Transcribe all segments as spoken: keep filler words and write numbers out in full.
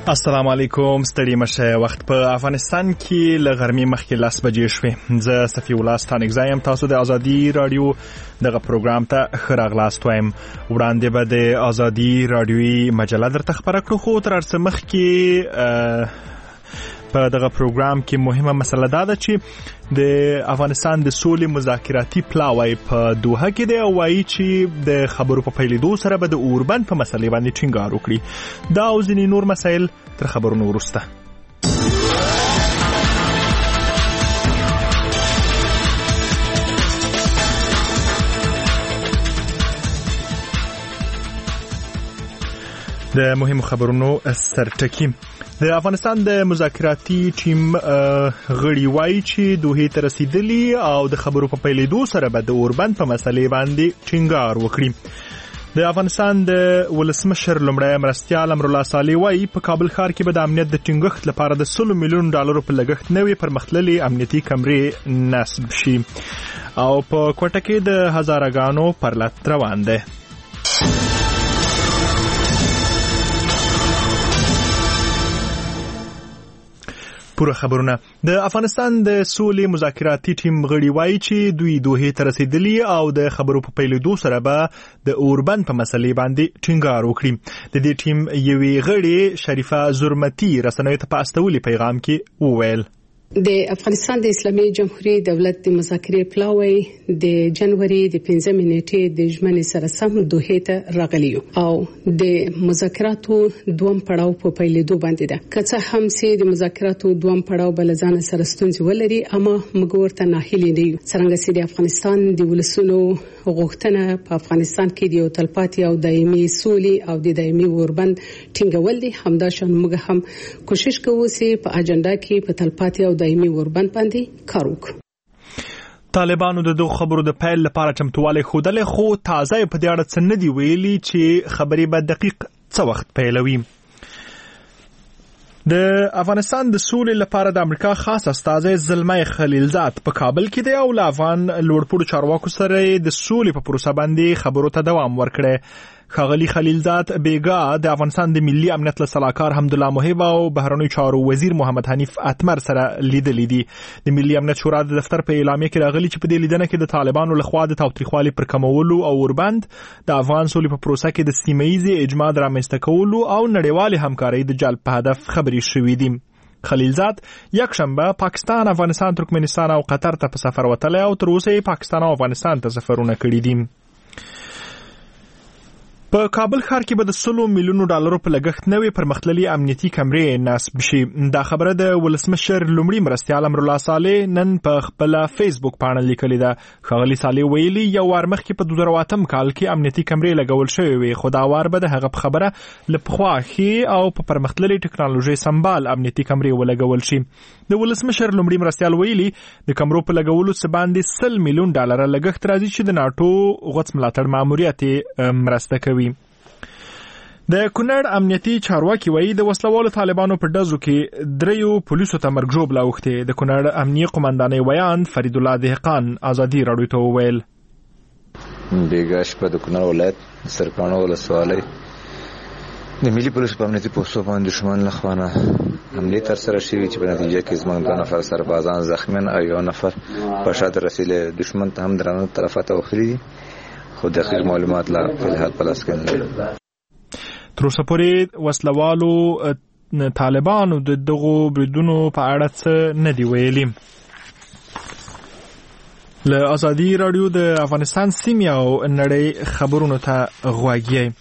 السلام علیکم. ستړي مشه. وخت په افغانستان کې ل غرمې مخکې لاس بجې شوې. زه صفي الله ستانګزایم. تاسو د ازادي رادیو دغه پروګرام ته ښه راغلاست وایم. وړاندې به د ازادي رادیوي مجله درته خپره کړو، خو تر هر څه مخکې په دغه پروګرام کې مهمه مسله دا ده چې د افغانستان د سولې مذاکراتي پلاوی په دوحه کې دی او وایي چې د خبرو په پیلېدو سره به د اوربند په مسلې باندې ټینګار وکړي. دا او ځینې نور مسایل تر خبرونو وروسته. د مهمو خبرونو سرټکی. د افغانستان د مذاکراتي ټیم غړي وایي چې دوحې ته رسیدلی او د خبرو په پیلېدو سره به د اوربند په مسلې باندې ټینګار وکړي. د افغانستان د ولسمشر لومړی مرستیال امرالله صالح وایي په کابل ښار کې به د امنیت د ټینګښت لپاره د سلو میلیون ډالرو په لګښت نوې پرمختللې امنیتي کمرې نصب شي او په کوټه کې د هزارهګانو پرلت روان دی. پوره خبرونه. د افغانستان د سولې مذاکراتي ټیم غړي وایي چې دوی دوحې ته رسیدلی او د خبرو په پیلېدو سره به د اوربند په مسلې باندې ټینګار وکړي. د دې ټیم یوې غړي شریفه زرمتي رسنیو ته په استولي پیغام کې وویل: د افغانستان د اسلامي جمهوریت دولت د مذاکرې پلاوی د جنوري د پنځمې نیټې د ژمنې سره سم دوحې ته راغلی او د مذاکراتو دوم پړاو په پیلېدو باندې ده. که څه هم چې د مذاکراتو دوم پړاو بل ځان سره ستونزې ولري، اما موږ ورته ناهیلي نه یو. څنګه چې د افغانستان د ولسونو غوښتنه په افغانستان کې د یو تلپاتې او دایمي سولې او د دایمي اوربند ټینګول دي، همداشان موږ هم کوشش کوو چې په اجنډا کې په تلپاتې او دایمي اوربند باندې کار وکړو. طالبانو د دوه خبرو د پیل لپاره چمتووالی ښودلی، خو تازه په دې اړه څه نه دي ویلي چې خبرې به دقیق څه وخت پیلوي. د افغانستان د سولې لپاره د امریکا خاص استازی زلمي خلیلزاد په کابل کې دی او له افغان لوړپوړو چارواکو سره د سولې په پروسه باندې خبرو ته دوام ورکړی. ښاغلي خلیلزاد بیګا د افغانستان د ملي امنیت له سلاکار حمدالله محب او بهرنیو چارو وزیر محمد حنیف اتمر سره لیدلي دي. د ملي امنیت شورا د دفتر په اعلامیه کې راغلي چې په دې لیدنه کې د طالبانو لخوا د تاوتریخوالي پر کمولو او اوربند د افغان سولې په پروسه کې د سیمه ییزې اجماع رامنځته کولو او نړیوالې همکارۍ د جلب په هدف خبرې شوې دي. خلیلزاد یکشنبه پاکستان، افغانستان، ترکمنستان او قطر ته په سفر وتلی او تر اوسه پاکستان او افغانستان ته سفرونه کړي دي. په کابل ښار کې به د سلو میلیونو ډالرو په لګښت نوې پرمختللي امنیتي کمرې نصب شي. دا خبره د ولسمشر لومړي مرستیال امرالله صالح نن په خپل فیسبوک پاڼه لیکلې ده. ښاغلي صالح ویلي یو وار مخکې په دوه زره اتم کال کې امنیتي کمرې لګول شوې وې، خو دا وار به د هغه په خبره له پخوا ښې او په پرمختللي ټکنالوژۍ سمبال امنیتي کمرې ولګول شي. د ولسمشر لومړي مرستیال ویلي د کمرو په لګولو څه باندې سل میلیون ډالر لګښت راځي چې د ناټو غوڅ ملاتړ ماموریت مرسته کوي. د کونړ امنیتي چارواکي وایي د وسلوالو طالبانو په ډزو کې دریو پولیسو ته مرګ ژوبله اوښتې. د کونړ امنیه قمندانۍ ویان فرید الله دهقان ازادي راډیو ته وویل: بیګا شپه د کونړ ولایت سرکاڼو ولسوالۍ د ملي پولیسو په امنیتي پوستو باندې دښمن له خوا نه حملې ترسره شوي چې په نتیجه کې زموږ دوه نفر سربازان زخمیان او یو نفر په شاته رسېدلی. دښمن ته هم درانه طرفه ته وخلي دي، خو دقیق معلومات لا فلحال په لاس کې نه لري. تر اوسه پورې وسلوالو طالبانو د دغو بریدونو په اړه څه نه دي ویلي. له ازادي راډیو د افغانستان سیمې او نړۍ خبرونو ته غوږ یې.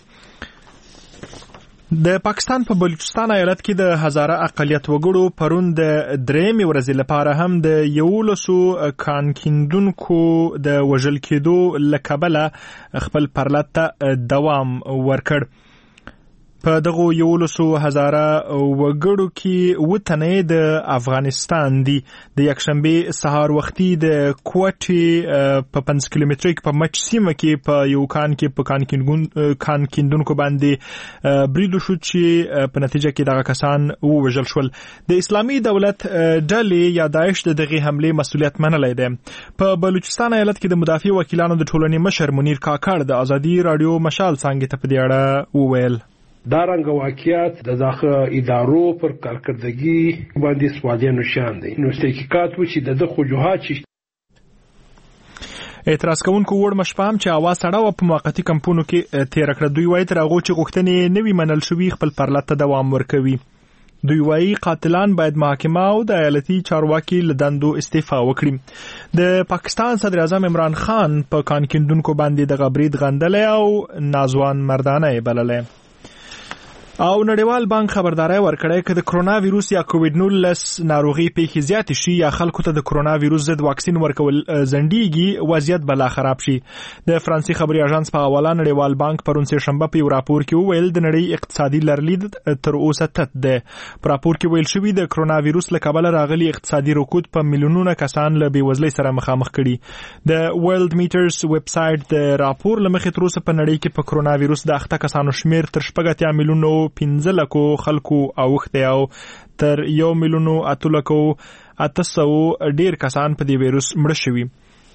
د پاکستان په بلوچستان ایالت کې د هزاره اقلیت وګړو پرون د درېمې ورځې لپاره هم د یولسو کانکیندونکو د وژل کېدو له کبله خپل پرلت ته دوام ورکړ. په دغو یولسو هزاره وګړو کې اووه تنې د افغانستان دي. د یکشنبې سهار وختي د کوټې په پنځه کیلومترۍ په مچ سیمه کې په یو کان کې په کان کیندونکو باندې برید وشو چې په نتیجه کې دغه کسان ووژل شول. د اسلامي دولت ډلې یا داعش د دغه حمله مسؤلیت منلی دی. په بلوچستان ایالت کې د مدافع وکیلانو د ټولنې مشر منیر کاکړ د ازادي رادیو مشال څنګه ته په دې اړه وویل: دا رنګ واقعیت د دغه ادارو پر کارکردګي باندې سوالي نشان دي. نو تحقیقات وشي د خجوهات شي. اعتراض کوونکو وړ مشپام چې اواز سړه و په موقتی کمپونو کې تیر کړ. دوی وایي تر هغه چې غوښتنې نوي منل شوی خپل پرلط ته دوام ورکوي. دوی وایي قاتلان باید محاکمه او د ایالتي چارواکي له دندو استعفا وکړي. د پاکستان صدر اعظم عمران خان په کان کیندونکو باندې د غبرید غندلې او نازوان مردانه بللې. او نړیوال بانک خبرداري ورکړې چې د کرونا وایروس یا کووډ نولس ناروغي پیښې زیات شي یا خلکو ته د کرونا وایروس ضد واکسین ورکول زندګي وضعیت بلا خراب شي. د فرانسې خبري اژانس په حواله نړیوال بانک پرون سه شنبه په یو راپور کې ویل د نړۍ اقتصادي لرلید تر اوسه تت ده. په راپور کې ویل شوی د کرونا وایروس له کبله راغلي اقتصادي رکود په میلیونونو کسان له بیوزلۍ سره مخامخ کړي. د ورلد میټرز ویب سټ د راپور لمخې تر اوسه په نړۍ کې په کرونا وایروس د اخته کسانو شمیر تر شپږ میلیونو پنځه لکو خلکو اوخته او تر یو میلیونو اته لکو اته سوه ډیر کسان په دې وایروس مړه شوي.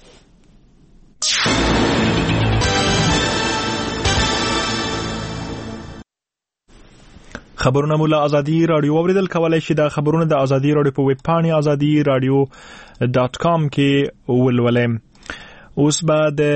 خبرونه مولا ازادي رادیو اوریدل کولای شي. د خبرونه د ازادي رادیو په ویب پاڼه ازادي رادیو ډاټ کام کې ولولئ. اوس به د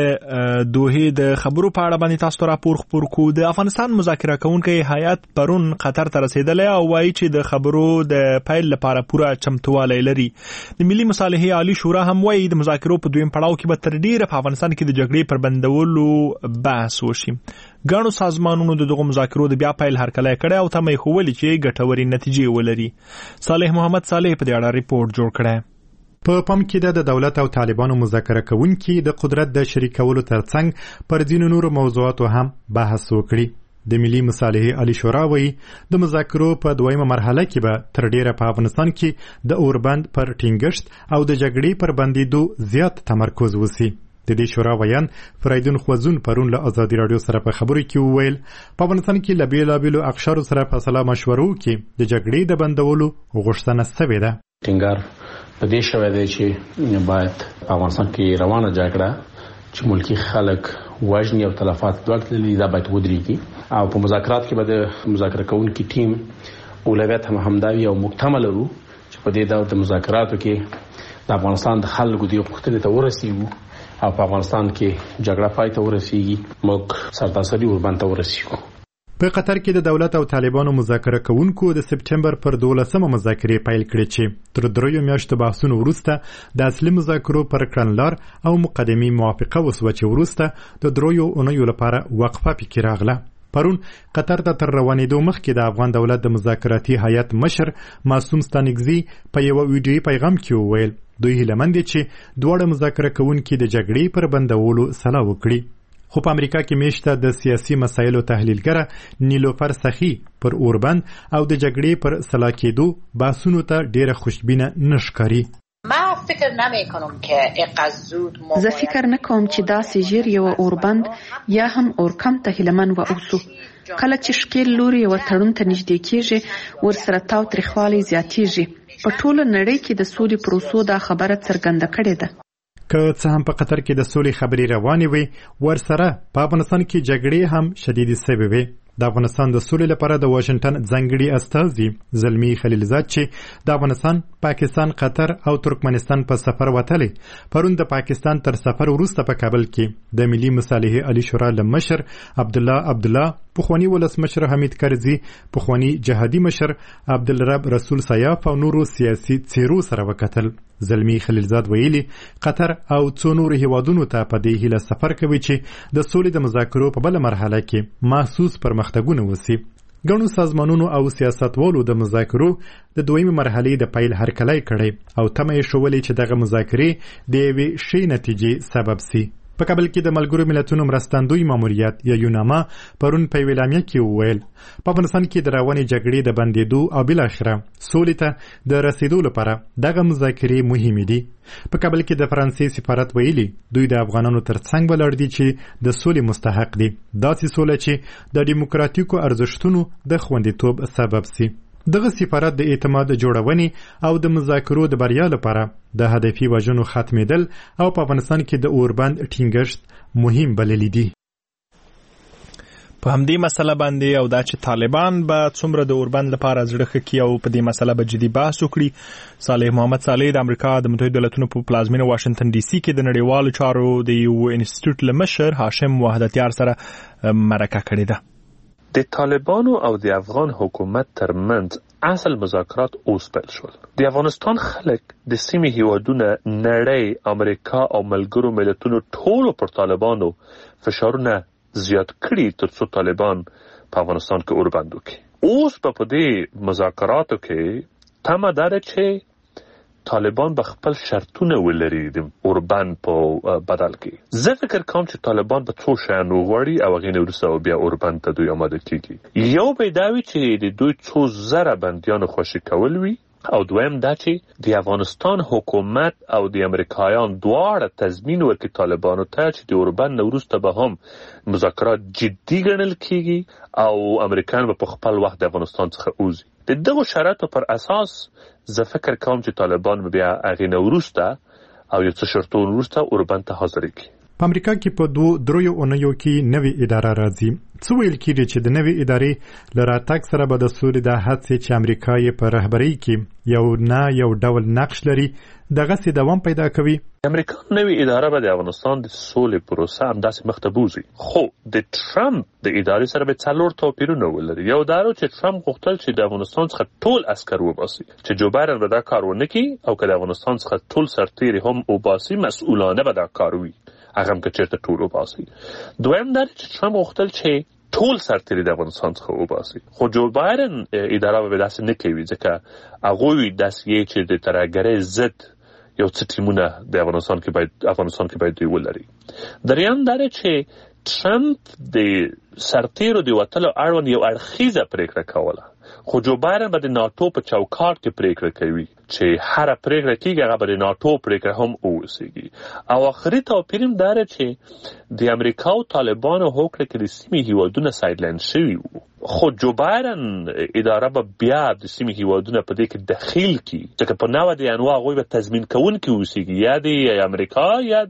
دوه د خبرو په اړه باندې تاسو راپور خبر کو. د افغانستان مذاکره کوونکي هیئت پرون قطر ته رسیدلی او وایي چې د خبرو د پیل لپاره پوره چمتووالی لري. د ملي مصالحې عالی شورا هم وایي د مذاکرو په دویم پړاو کې به تر ډیره په افغانستان کې د جګړې پر بندولو بحث وشي. ګڼو سازمانونو د دغه مذاکرو د بیا پیل هرکلی کړی او تمه یې ښودلې چې ګټورې نتیجې ولري. صالح محمد صالح په دې اړه ریپورت جوړ کړی. په پام کې د دولت او طالبانو مذاکره کوونکي د قدرت د شریکولو ترڅنګ پر ځینو نورو موضوعاتو هم بحث وکړي. د ملي مصالحې عالی شورا وایي د مذاکرو په دویمه مرحله کې به تر ډیره په افغانستان کې د اوربند پر ټینګښت او د جګړې پر بندیدو زیات تمرکز وسی. د دې شورا ویان فریدون خوځون پرون له ازادي رادیو سره په خبرو کې وویل په افغانستان کې له بیلابیلو اقشارو سره په سلا مشورو کې د جګړې د بندولو غوښتنه شوې ده. ټینګار په دې شوی دی چې باید په افغانستان کې روانه جګړه چې ملکی خلک وژني او تلفات دوه دا باید ودرېږي او په مذاکرات کې به د مذاکره کوونکي ټیم اولویت هم همداوي او مکتمل ورو چې په دې دور د مذاکراتو کې د افغانستان د خلکو د غوښتنې ته ورسیږو او په افغانستان کې جګړه پای ته ورسیږي موږ سرتاسري اوربند ته ورسیږو. په قطر کې د دولت او طالبانو مذاکره کوونکو د سپټمبر پر دولسمه مذاکرې پیل کړې چې تر دریو میاشتو بحثونو وروسته د اصلي مذاکرو پر کړنلار او مقدمي موافقه وسوه چې وروسته د دریو اونیو لپاره وقفه پکې راغله. پرون قطر ته تر روانېدو مخکې د افغان دولت د مذاکراتي هیئت مشر معصوم ستانکزي په یو ویډیویي پیغام کې وویل دوی هیلهمند دي چې دواړه مذاکره کوونکي د جګړې پر بندولو سلا وکړي. خو په امریکا کې میشته د سیاسي مسایلو تحلیلګره نیلوفر سخی پر اوربند او د جګړې پر سلا کېدو بحثونو ته ډیره خوشبینه نشکاري. ما فکر نمی‌کنم که اقاز زود زه فکر نکوم چې داسې ژر یو اوربند یا هم اورکم ته هیلمن و اوسو. کله چې شکل لوري یو تړون ته نږدې کېږي ورسره تاو تریخوالی زیاتېږي. په ټوله نړۍ کې د سولې پروسو دا خبره څرګنده کړې ده. که څه هم په قطر کې د سولې خبرې روانې وي ورسره په افغانستان کې جګړې هم شدیدې سوې وي. د افغانستان د سولې لپاره د واشنگټن ځانګړي استازي زلمی خلیلزاد چې د افغانستان، پاکستان، قطر او ترکمنستان په سفر وتلی پرون د پاکستان تر سفر وروسته په کابل کې د ملي مصالحې عالی شورا له مشر عبدالله عبدالله، پخوانی ولسمشر حمید کرزي، پخوانی جهادي مشر عبدالرب رسول سیاف او نورو سیاسي څیرو سره وکتل. زلمی خلیلزاد ویلي قطر او څو نورو هیوادونو ته په دې هیله سفر کوي چې د سولې د مذاکرو په بله مرحله کې محسوس پرمختګونه وسي. ګڼو سازمانونو او سیاستوالو د مذاکرو د دویمې مرحلې د پیل هرکلی کړی او تمه یې ښولې چې دغه مذاکرې د یوې ښې نتیجې سبب سي. په کابل کې د ملګرو ملتونو مرستندوی ماموریت یا یوناما پرون په یوه اعلامیه کې وویل په افغانستان کې د روانې جګړې د بندېدو او بالاخره سولې ته د رسیدو لپاره دغه مذاکرې مهمې دي. په کابل کې د فرانسې سفارت ویلي دوی د افغانانو ترڅنګ ولاړ دي چې د سولې مستحق دي، داسې سوله چې د ډیموکراتیکو ارزښتونو د خوندیتوب سبب سي. دغه سفارت د اعتماد جوړونې او د مذاکرو د بریا لپاره د هدفي وژنو ختمېدل او په افغانستان کې د اوربند ټینګښت مهم بللی دي. په همدې مسله باندې او دا چې طالبان به څومره د اوربند لپاره زړه ښه کړي او په دې مسله به جدي بحث وکړي. صالح محمد صالح د امریکا د متحده ایالاتونو په پلازمینه واشنگټن ډي سي کې د نړیوالو چارو د یو انسټیټیوټ له مشر هاشم وحدتیار سره مرکه کړې ده. د طالبانو او د افغان حکومت ترمنځ اصل مذاکرات اوس پیل شول. د افغانستان خلک د سیمې هیوادونه نړۍ امریکا او ملګرو ملتونو ټولو پر طالبانو فشارونه زیات کړي ترڅو طالبان په افغانستان کې اوربند وکړي. اوس په دې مذاکراتو کې تمه ده چې طالبان به خپل شرطونه ولري د اوربند په بدل کې. زه فکر کوم چې طالبان به څو شیان وغواړي او هغې نه وروسته بیا اوربند ته دوی آماده کېږي. یو به دا وي چې د دوی څو زره بندیانو خوشي کول وي او دویم دا چې د افغانستان حکومت او د امریکایان دواړه تضمین ورکړي طالبانو ته چې د اوربند نه وروسته به هم مذاکرات جدي ګڼل کېږي او امریکایان به په خپل وخت د افغانستان څخه وځي. د دغو شرایطو پر اساس زه فکر کوم چې طالبان بیا هغې نه وروسته او یو څه شرطونو وروسته اوربند ته حاضر کړي. په امریکا کې په دوه دریو اونیو کې نوې اداره راځي. څه ویل کېږي چې د نوې ادارې له راتګ سره به د سولې د هڅې چې امریکا یې په رهبرۍ کې یو نه یو ډول نقش لري دغسې دوام پیدا کوي. امریکا نوې اداره به د افغانستان د سولې پروسه همداسې مخ ته بوځي. خو د ټرمپ د ادارې سره به څلور توپیرونه ولري. یو دا و چې ټرمپ غوښتل چې د افغانستان څخه ټول عسکر وباسي، چې جو بایدن به دا کار ونه کړي او که د افغانستان څخه ټول سرتیري هم وباسي مسؤلانه به دا کار وي، هغه هم که چېرته ټول وباسي. دویم دا چې ټرمپ غوښتل چې ټول سرتیري د افغانستان څخه وباسي، خو جو بایدن اداره به داسې نه کوي ځکه هغوی داسې چې د ترهګرۍ ضد یو څه ټیمونه د افغانستان کې باید افغانستان کې باید دوی ولري. دریم دا چې ټرمپ د سرتیرو د وتلو اړوند یو اړخیزه پریکړه کوله، خو جو بایدن به د ناټو په چوکاټ کې پریکړه کوي چې هر پریکړه کېږي هغه به د ناټو پریکړه هم اوسېږي. او آخري توپیر هم دا چې د امریکا او طالبانو هوکړه کې د سیمې هیوادونه سایډلاین شوي وو، خو جو بایدن اداره به بیا د سیمې هیوادونه په دې کې دخیل کړي ځکه په نوه د یانوا هغوی به تضمین کوونکي اوسېږي یا د امریکا یا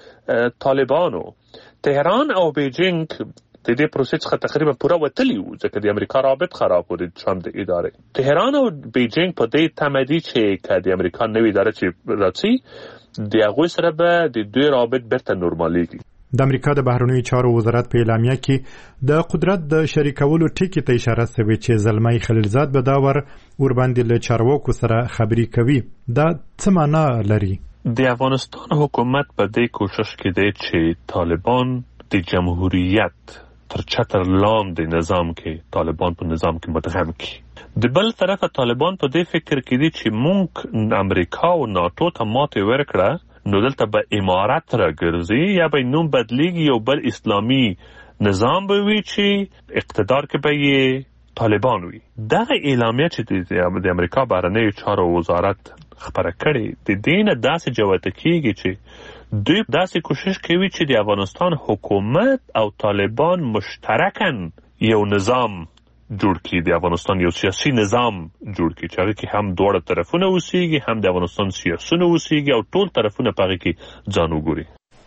د طالبانو. تهران او بیجینګ د دې پروسې څخه تقریبا پوره وتلی وو ځکه د امریکا رابط خراب و د ټرمپ د ادارې. تهران او بیجینګ په دې تمه دي چې که د امریکا نوې اداره چې راځي د هغوی سره به د دوی رابط بیرته نورمالیږي. د امریکا د بهرنیو چارو وزارت په اعلامیه کې د قدرت د شریکولو ټکي ته اشاره شوې چې زلمی خلیلزاد به دا ور ورباندې له چارواکو سره خبرې کوي. دا څه معنا لري؟ د افغانستان حکومت په دې کوشش کې دی چې طالبان د جمهوریت تر چتر لاندې نظام کې طالبان په نظام کې مدغم کړي. د بل طرفه طالبان په دې فکر کې دي چې مونږ امریکا او ناټو ته ماتې ورکړه نو دلته به امارت راګرځي یا به نوم بدلیږي یو بل اسلامي نظام به وي چې اقتدار کې به یې طالبان وي. دغه اعلامیه چې د امریکا بهرنیو چارو وزارت خبره کړې د دې نه داسې جوته کېږي چې دوی داسې کوشش کوي چې د افغانستان حکومت او طالبان مشترکاً یو نظام جوړ کړي، د افغانستان یو سیاسي نظام جوړ کړي چې هغه کې هم دواړه طرفونه اوسېږي، هم د افغانستان سیاسونه اوسېږي او ټول طرفونه په هغه کې ځان وګوري.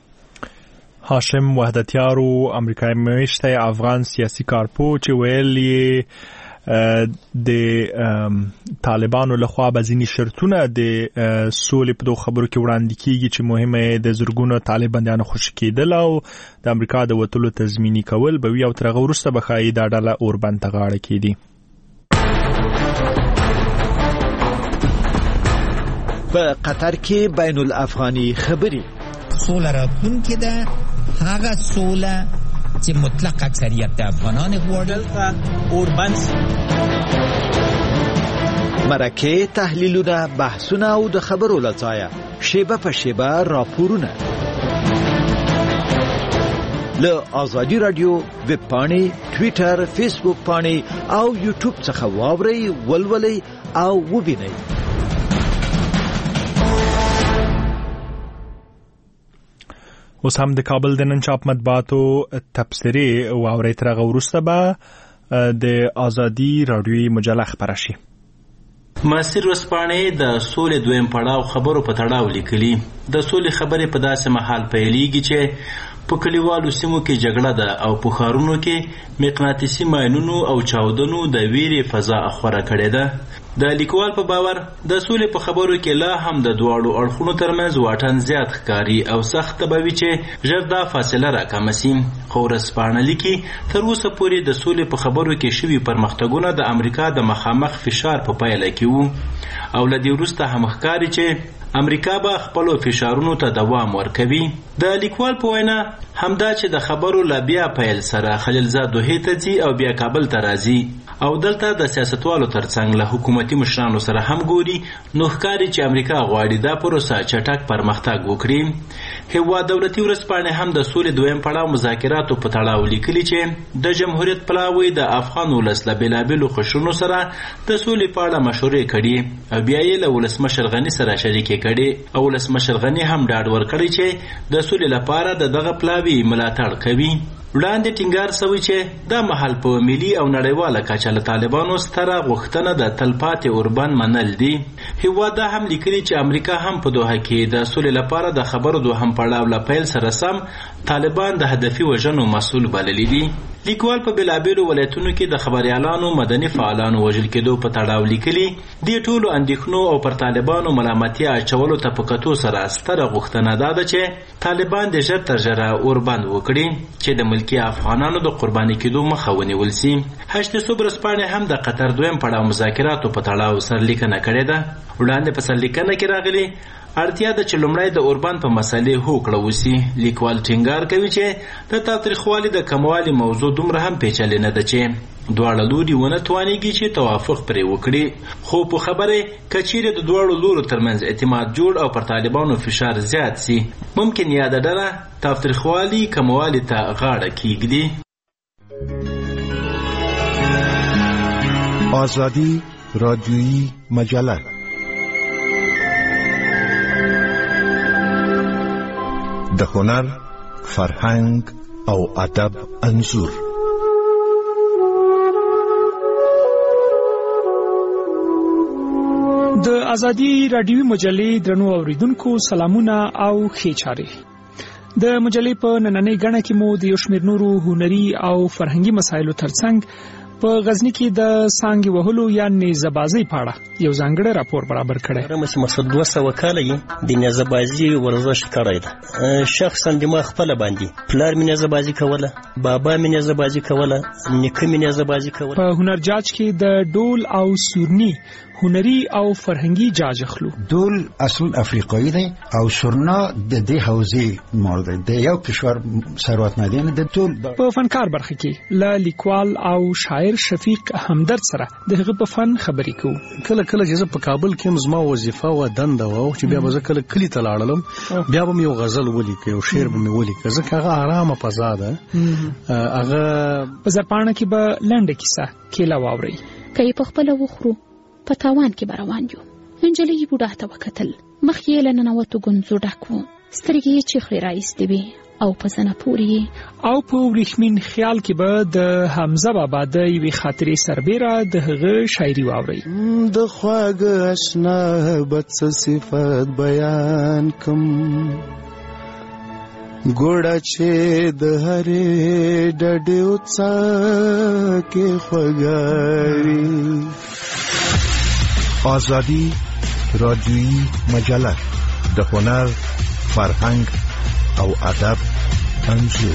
هاشم وحدتیار امریکای میشته افغان سیاسي کارپو چې ویل یې د طالبانو لخوا به ځینې شرطونه د سولې په دوه خبرو کې وړاندې کیږي چې مهمه د زرګونو طالب بندیانو خوشي کېدل او د امریکا د وتلو تضمیني کول به وي او تر هغه وروسته به ښایي دا ډله اوربند ته غاړه کېږدي. په قطر کې بین الافغاني خبرې سوله راتلونکې ده، هغه سوله چې مطلق اکثریت د افغانان غواړي اوربند. مرکه تحلیلونه، بحثونه او د خبرو لځایه شیبه په شیبه راپورونه له آزادی رادیو ویب پاڼې، ټویټر، فیسبوک پاڼې او یوټیوب څخه واورئ، ولولئ او وبینئ. اوس هم د کابل د نن چاپ مطبوعاتو تبصرې او اوري تر هغه وروسته به د آزادی رادیوي مجله خبره شي. ماسیر رسپانې د سولې دویم پړاو خبرو په تړاو لیکلي. د سولې خبرې په داسې محل پیلېږي چې په کلیوالو سیمو کې جګړه ده او په ښارونو کې مقناطیسي ماینونو او چاودنو د ویرې فضا خپره کړې ده. د لیکوال په باور د سولې په خبرو کې لا هم د دواړو اړخونو ترمنځ واټن زیات ښکاري او سخت به وي چې ژر دا فاصله راکمه سي. خو ورځپاڼه لیکي تر اوسه پورې د سولې په خبرو کې شوي پرمختګونه د امریکا د مخامخ فشار په پایله کې وو او له دې وروسته هم ښکاري چې امریکا به خپلو فشارونو ته دوام ورکوي. د لیکوال په وینا همدا چې د خبرو لا بیا پیل سره خلیلزاد دوحې ته ځي او بیا کابل ته راځي او دلته د سیاستوالو ترڅنګ له حکومتي مشرانو سره هم ګوري، نو ښکاري چې امریکا غواړي دا پروسه چټک پرمختګ وکړي. هیواد دولتي ورځپاڼې هم د سولې دویم پړاو مذاکراتو په تړاو لیکلي چې د جمهوریت پلاوی د افغان ولس له بېلابېلو قشرونو سره د سولې په اړه مشورې کړي او بیا یې له ولسمشر غني سره شریکې کړي او ولسمشر غني هم ډاډ ورکړی چې د سولې لپاره د دغه پلاوي ملاتړ کوي. وړاندې ټینګار شوی چې دا مهال په ملي او نړیواله کچه له طالبانو ستره غوښتنه د تلپاتې اوربند منل دي. هیواد دا هم لیکلي چې امریکا هم په دوحه کې د سولې لپاره د خبرو دوهم پړاو له پیل سره سم طالبان د هدفي وژنو مسؤل بللي دي. لیکوال په بېلابېلو ولایتونو کې د خبریالانو مدني فعالانو وژل کېدو په تړاو لیکلي دې ټولو اندېښنو او پر طالبانو ملامتیا اچولو ته په کتو سره ستره غوښتنه دا ده چې طالبان د ژر تر ژره اوربند وکړي چې د ملکي افغانانو د قرباني کېدو مخه ونیول سي. هشت صبح ورځپاڼې هم د قطر دویم پړاو مذاکراتو په تړاو سرلیکنه کړې ده. وړاندې په سرلیکنه کې راغلي اړتیا ده چې لومړی د اوربند په مسلې هوکړه وسي. لیکوال ټینګار کوي چې د تاوتریخوالي د کموالي موضوع دومره هم پیچلې نه ده چې دواړه لوري ونه توانیږي چې توافق پرې وکړي. خو په خبره که چیرې د دواړو لورو ترمنځ اعتماد جوړ او پر طالبانو فشار زیات سي، ممکن یاده ډله تاوتریخوالي کموالي ته غاړه کیږدي. آزادی رادیویی مجله د هنر، فرهنګ او ادب انځور. د ازادي رادیوي مجلې درنو اوریدونکو سلامونه او ښې چارې. د مجلې په نننۍ غړنه کې مو د یو شمېر نورو هنري او فرهنګي مسایلو ترڅنګ په غزنی کې د سانګي وهلو یا نیزه‌بازۍ په اړه یو ځانګړی راپور برابر کړی. رمس مسعود دوه سوه کاله یې د نیزه‌بازۍ ورزش کړی ده. شخصا د ما خپل باندې پلار مې نیزه‌بازۍ کوله، بابا مې نیزه‌بازۍ کوله، نیکه مې نیزه‌بازۍ کوله. په هنر جاج کې د ډول او سورني هنري او فرهنګي جاج اخلو. ډول اصل افریقایی دی او سورنا د دې حوزې مور دی. د یو کشور ثروتمندان د ټول په فنکار برخه کې ل لیکوال او شاعر شفیق همدرد سره د هغه په فن خبرې کوو. کله کله چې په کابل کې زما وظیفه و دنده و چې بیا به کله کلی ته لاړم بیا به یو غزل ولیکم او شعر به مې ولیکم ځکه هغه آرامه فضا ده. هغه په زرپاڼه کې به لنډه کیسه کېله واوري کوي په خپل وخرو په تاوان کې روان یو. انجلۍ بوډا ته وکتل، مخ یې له ننوتو ګونځو ډک و، سترګې یې چیخلې راایستې وې او په زنه پورې. او په وریښمین خیال کې به د حمزه بابا د یوې خاطرې سربیره د هغه شاعري واورئ. د خواږه اشنا بد څه صفت بیان کم، ګوړه چې د هرې ډډې وڅا کې خوږاري. آزادی رادیویی مجله د هنر، فرهنګ او ادب انځور.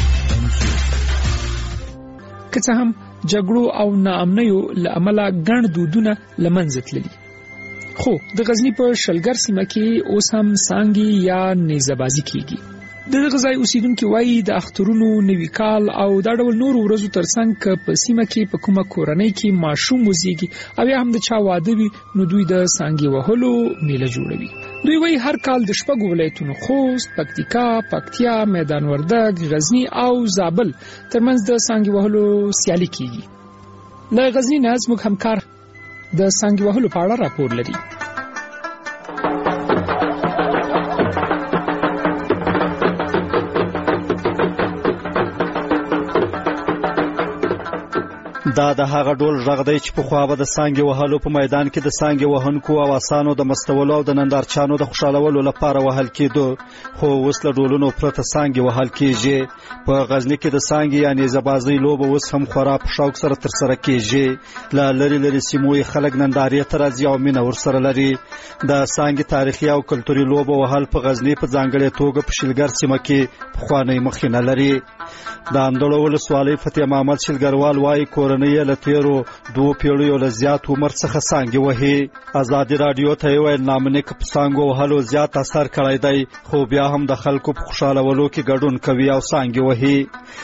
که څه هم جګړو او ناامنیو له امله ګڼ دودونه له منځه تللي، خو د غزني په شلګر سیمه کې اوس هم سانګي یا نیزه‌بازي کیږي. د دغه ځای اوسیدونکي وایي د اخترونو، نوي کال او دا ډول نورو ورځو ترڅنګ که په سیمه کې په کومه کورنۍ کې ماشوم وزیږي او یا هم د چا واده وي، نو دوی د سانګي وهلو میله جوړوي. دوی وایي هر کال د شپږو ولایتونو خوست، پکتیکا، پکتیا، میدان وردګ، غزني او زابل ترمنځ د سانګي وهلو سیالي کیږي. له غزني نه زموږ همکار د سانګي وهلو په اړه راپور لري. دا د هغه ډول غږ دی چې په خوا به د سانګې وهلو په میدان کې د سانګې وهونکو او اسانو د مستولو او د نندارچانو د خوشحالولو لپاره وهل کېدو، خو اوس له ډولونو پرته سانګې وهل کېږي. په غزني کې د سانګې یا نیزه‌بازۍ لوبه اوس هم خورا په شوق سره ترسره کېږي. له لرې لرې سیمو یې خلک نندارې ته راځي او مینه ورسره لري. د سانګې تاریخي او کلتوري لوبه وهل په غزني په ځانګړې توګه په شلګر سیمه کې پخوانۍ مخینه لري. د اندړو ولسوالۍ فتح محمد شلګروال وايي کورنۍ له تیرو دوه پیړیو له زیات عمر څخه سانګې وهي. ازادي رادیو ته ویل نامنیک په سانګو وهلو زیات اثر کړی دی، خو بیا هم د خلکو په خوشحالولو کې ګډون کوي او سانګې وهي.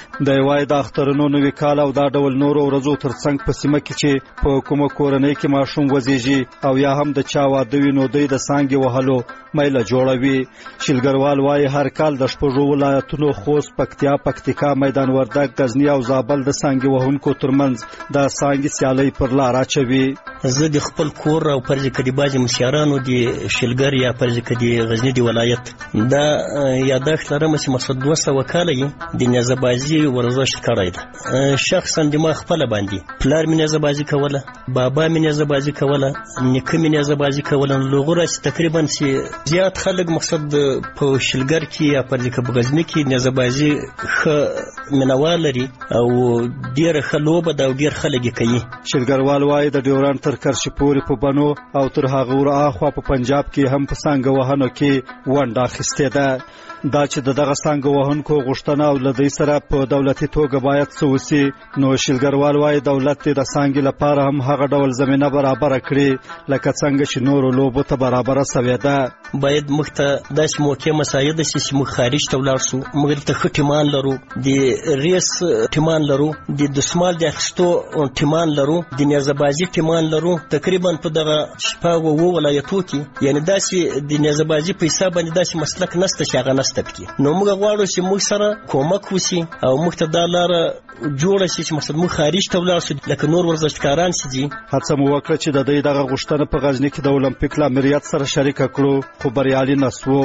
د وايي د اخترونو نوي کال او دا ډول نورو ورځو ترڅنګ په سیمه کې چې په کومه کورنۍ کې ماشوم وزیږي او یا هم د چا واده وي نو دوی د سانګې وهلو میله جوړوي. شلګروال وايي هر کال د شپږو ولایتونو خوست، پکتیا، پکتیکا، میدان وردګ، غزنی او زابل د سانګې وهونکو ترمنځ د سانګې سیالۍ پر لار اچوي. زه د خپل کور او فرض کړي بعضې مشیارانو د شلګر یا فرض کړي غزنی د ولایت دا یادښت لرم چې مقصد دوه سوه کاله یې د نیزه‌بازي ورزش کړی ده. شخصا د ما خپله باندې پلار مې نیزه‌بازي کوله، بابا مې نیزه‌بازي کوله، نیکه مې نیزه‌بازي کوله. لغو راسي تقریبا چې زیات خلک مقصد په شلګر کې یا فرض کړي په غزني کې نیزه‌بازي ښه مینوال لري او ډېره ښه لوبه ده او ډېر خلک یې کوي. شلګروال وايي د ډیورنډ تر کرښې پورې په بنو او تر هغه ور اخوا په پنجاب کې هم په سانګه وهنو کې ونډه اخیستې ده. دا چې دغه څنګه وهونکو غوښتنه او لدی سره په دولتي توګه باید څه وسی، نو شلګروال وايي دولت د څنګه لپاره هم هغه ډول زمينه برابر کړي لکه څنګه چې نورو لوبو ته برابر سوي ده. باید موږ ته داسې موقع مساعده شي چې موږ خارج ته ولاړ شو. موږ ته ټیمان لرو، د ریس ټیمان لرو، د دسمال د اخستو ټیمان لرو، د نیزه‌بازي ټیمان لرو. تقریبا په دغه شپږ وو ولایتو کې یعنی داسې د نیزه‌بازي په حساب باندې داسې مسلک نشته چې هغه نشته پکې. نو موږ غواړو چې موږ سره کومک وشي او موږ ته دا لاره جوړه شي چې مقصد موږ خارج ته ولاړ شو لکه نور ورزشکاران چې دي. هڅه مو وکړه چې د دې دغه غوښتنه په غزني کې د اولمپیک لامریت سره شریک کړو، خو بریالي نسو.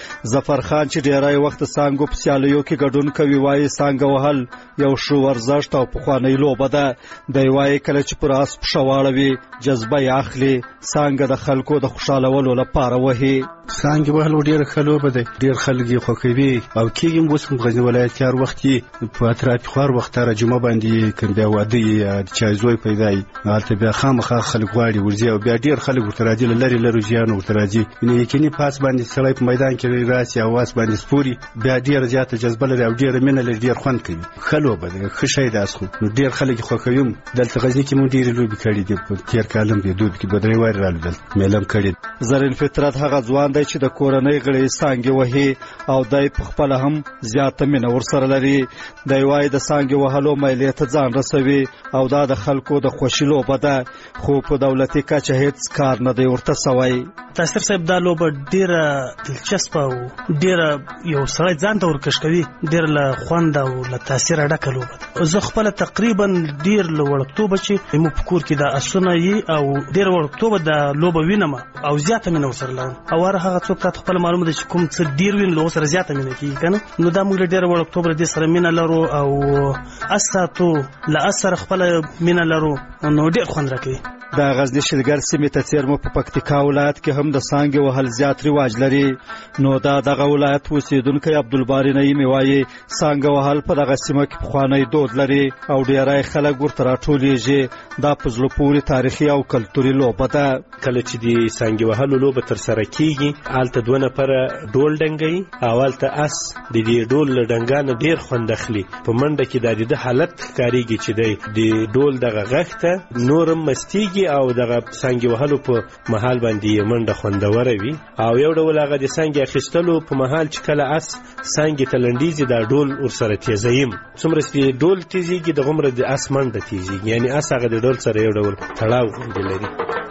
ظفر خان چې ډیری وخت سانګو په سیالیو کې ګډون کوي وايي سانګ وهل یو شو ورزش او پخوانی لوبه ده. دی وايي کله چې پر اس پښواړوي جذبه یې اخلي، سانګ د خلکو د خوشالولو لپاره وهي. سانګ وهل ډیر خلوبه ده، ډیر خلک یې خوښوي او کېږي اوس په غزنی ولایت کې هر وخت په اطراف خور وخت را جمعه باندې کوم بیا واده یا چای زوی پیدا ای حالت بیا خامخا خلک غواړي ورځي او بیا ډیر خلک ورته راځي لری لری ځان ورته راځي. نو یقیني پاس باندې سړی په میدان کې راسي او واس باندې سپوري بیا ډیر زیاته جذبه لري او ډیر مینه لري، ډیر خوند کوي. خلوبه ده خشای داس خو نو ډیر خلک خوښوي. دلته غزنی کې مونږ ډیر لوبي کړې دي، په تیر کالم کې دوب کې دوه درې واره رالدل مېلم کړې. زرین فطرت هغه ځوان دی چې د کورنۍ غړي سانګي وهي او دای په خپل هم زیاته مینه ورسره لري. دی وايي د سانګي وهلو مېلې ته ځان رسوي او دا د خلکو د خوشی لوبه ده، خو په دولتي کچه هیڅ کار نه دی ورته سوی. تاسو صاحب دا لوبه ډیره دلچسپه او ډیره یو سړی ځان ته ورکش کوي، ډیر له خوند او له تاثیر ډکه لوبه ده. زه خپل تقریبا ډیر له وړکتوب چې مو په کور کې د اسونه یي او ډیر وړکتوب د لوبه وینم او زیاته مینه ورسره لرم. او هر هغه څوک ته خپل معلومه ده چې کوم څه ډیر وین له سره زیاته مینه کوي کنه. نو دا موږ ډیر وړکتوب د سره مینه لرو او اساتو له اثر خپل مینه لرو نو ډیر خوند راکوي. د غزنی شلګر سیمې ته څیرمو په پکتیکا ولایت کې هم د سانګې وهل زیات رواج لري. نو دا دغه ولایت اوسیدونکی عبدالباری نعیمي وایي سانګې وهل په دغه سیمه کې پخوانی دود لري او ډیری خلک ورته راټولیږي. دا په زړه پورې تاریخي او کلتوري لوبه ده. کله چې د سانګې وهلو لوبه ترسره کیږي هلته دوه نفره ډول ډنګوي او هلته اس د دې ډول له ډنګانه ډیر خوند اخلي. په منډه کې د دې حالت ښکاریږي چې دی د ډول دغه غږ ته نورم مستیږي او دغه سانګې وهلو په محل باندې منډه خوندوره وي. او یو ډول هغه د سانګې اخیستلو په محل چې کله اس سانګې ته لنډیږي دا ډول ورسره تیزوي. څومره چې ډول تیزیږي د غومره د اس منډه تیزیږي، یعنی اس هغه د ډول سره یو ډول تړاو لري.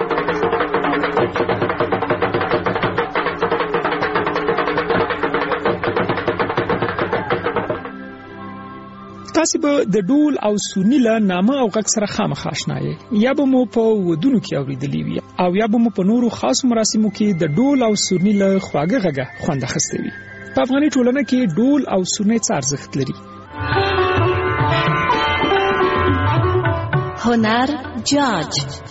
تاسو به د ډول او سونی له نامه او غږ سره خامخا آشنا یې، یا به مو په ودونو کې اوریدلی وي او یا به مو په نورو خاصو مراسمو کې د ډول او سونی له خواږه غږه خوند اخیستی وي. په افغاني ټولنه کې ډول او سونی څه ارزښت لري؟ هنر جاج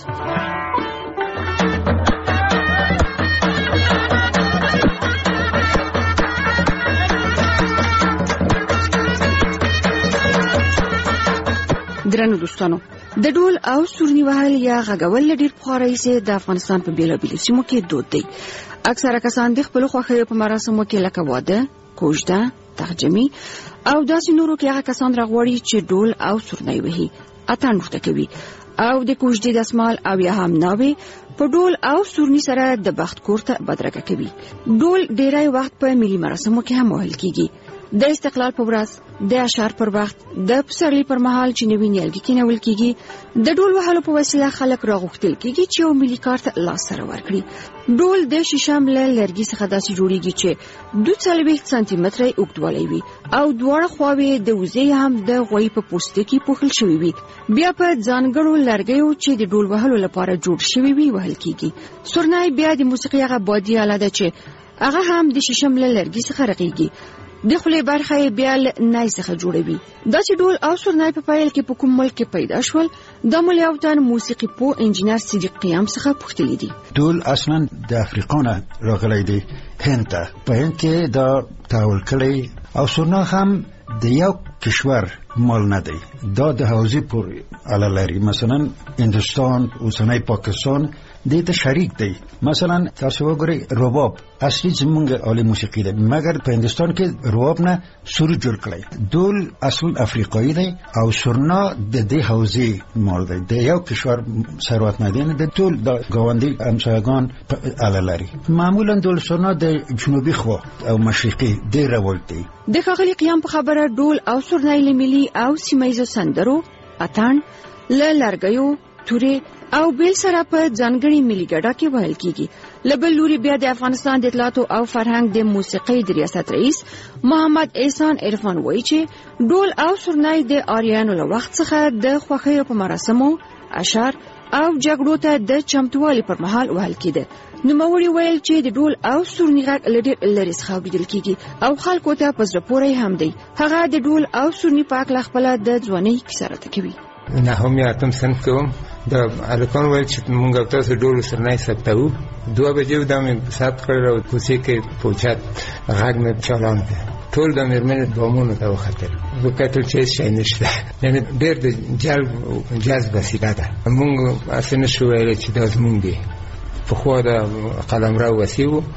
درنو دوستانو د ډول او سورني وهل یا غږول ډیر پخوا راهیسې د افغانستان په بیلابیلو سیمو کې دود دی. اکثره کسان د خپل خوښیو په مراسمو کې لکه واده، کوژده، تهجمي او داسې نورو کې هغه کسان راغواړي چې ډول او سورني وهي، اتڼ ورته کوي او د کوژدې دسمال او یا هم ناوې په ډول او سورني سره د بخت کور ته بدرګه کوي. ډول ډیری وخت په ملي مراسمو کې هم وهل کیږي. د استقلال په ورځ، د اشعار پر وخت، د پسرلي پر مهال چې نوي نیالګي کینول کیږي. د ډول وهلو په وسیله خلک راغوښتل کیږي چې یو ملي کارت لاس سره ورکړي. ډول د شیشم له لرګي څخه داسې جوړیږي چې دوه څلوېښت سانتي متره اوږدوالی وي او دواړه خواوې د وزې هم د غوی په پوستکي پوښل شوی وي. بیا په ځانګړو لرګیو چې د ډول وهلو لپاره جوړ شوی وي وهل کیږي. سورني بیا د موسیقي هغه بادي آله ده چې هغه هم د شیشم له لرګي څخه رغیږي. د خولې برخه یې بیا له نای څخه جوړوي. دا چې ډول او سورني په پیل کې په کوم ملک کې پیدا شول، د ملیاوتان موسیقي پو انجینر صدیق قیام څخه پوښتلی دي. ډول اصلا د افریقا نه راغلی دی هند ته. په هند کې دا تحول کړی او سورنا هم د یو کشور مال نه دی، دا د حوزې پورې اړه لري. مثلا هندوستان، اوسنی پاکستان دې ته شریک دی. مثلا تاسو وګورئ رباب اصلي زمونږ عالی موسیقي ده، مګر په هندوستان کې رباب نه سرود جوړ کړی. ډول اصل افریقایي دی او سورنا د دې حوزې مال دی، د یو کشور ثروت نه دی، نه د ټول د ګاونډي همسایگان اړه لري. معمولا ډول سورنا د جنوبي خوا او مشرقي ډېر رواج دی. د ښاغلي قیام په خبره ډول او سورني له ملي او سیمایي سندرو، اتڼ، له لرګیو، تورې او بیل سره په ځانګړي ملي ګډا کې وهل کیږي. له بل لوري بیا د افغانستان د اطلاعات او فرهنګ د موسیقي د ریاست رئیس محمد احسان عرفان وایي چې ډول او سورني د آریانو له وخت څخه د خوښیو په مراسمو، اشعار او جګړو ته د چمتووالي پر مهال وهل کېده. نوموړي ویل چې د ډول او سورني غږ له ډېر لرې څخه اورېدل کېږي او خلکو ته په زړه پورې هم دی. هغه د ډول او سورني په هکله خپله د ځوانۍ کیسه راته کوي. نهم یا اتم صنف کې وم، د هلکانو ویل چې مونږ او تاسو ډول سورني ثبتوو. دوه بجې دا مې ثبت کړل او کوڅې کې پوچات غږ مې چالان کړ. ټول د مېرمنې بامونو ته وختل، وکتل چې هېڅ شی نشته. یعنې ډېر د جلب جذب وسیله ده. مونږ هسې نشو ویلی چې دا زمونږ دی. پخوا د قلمرو وسیع و،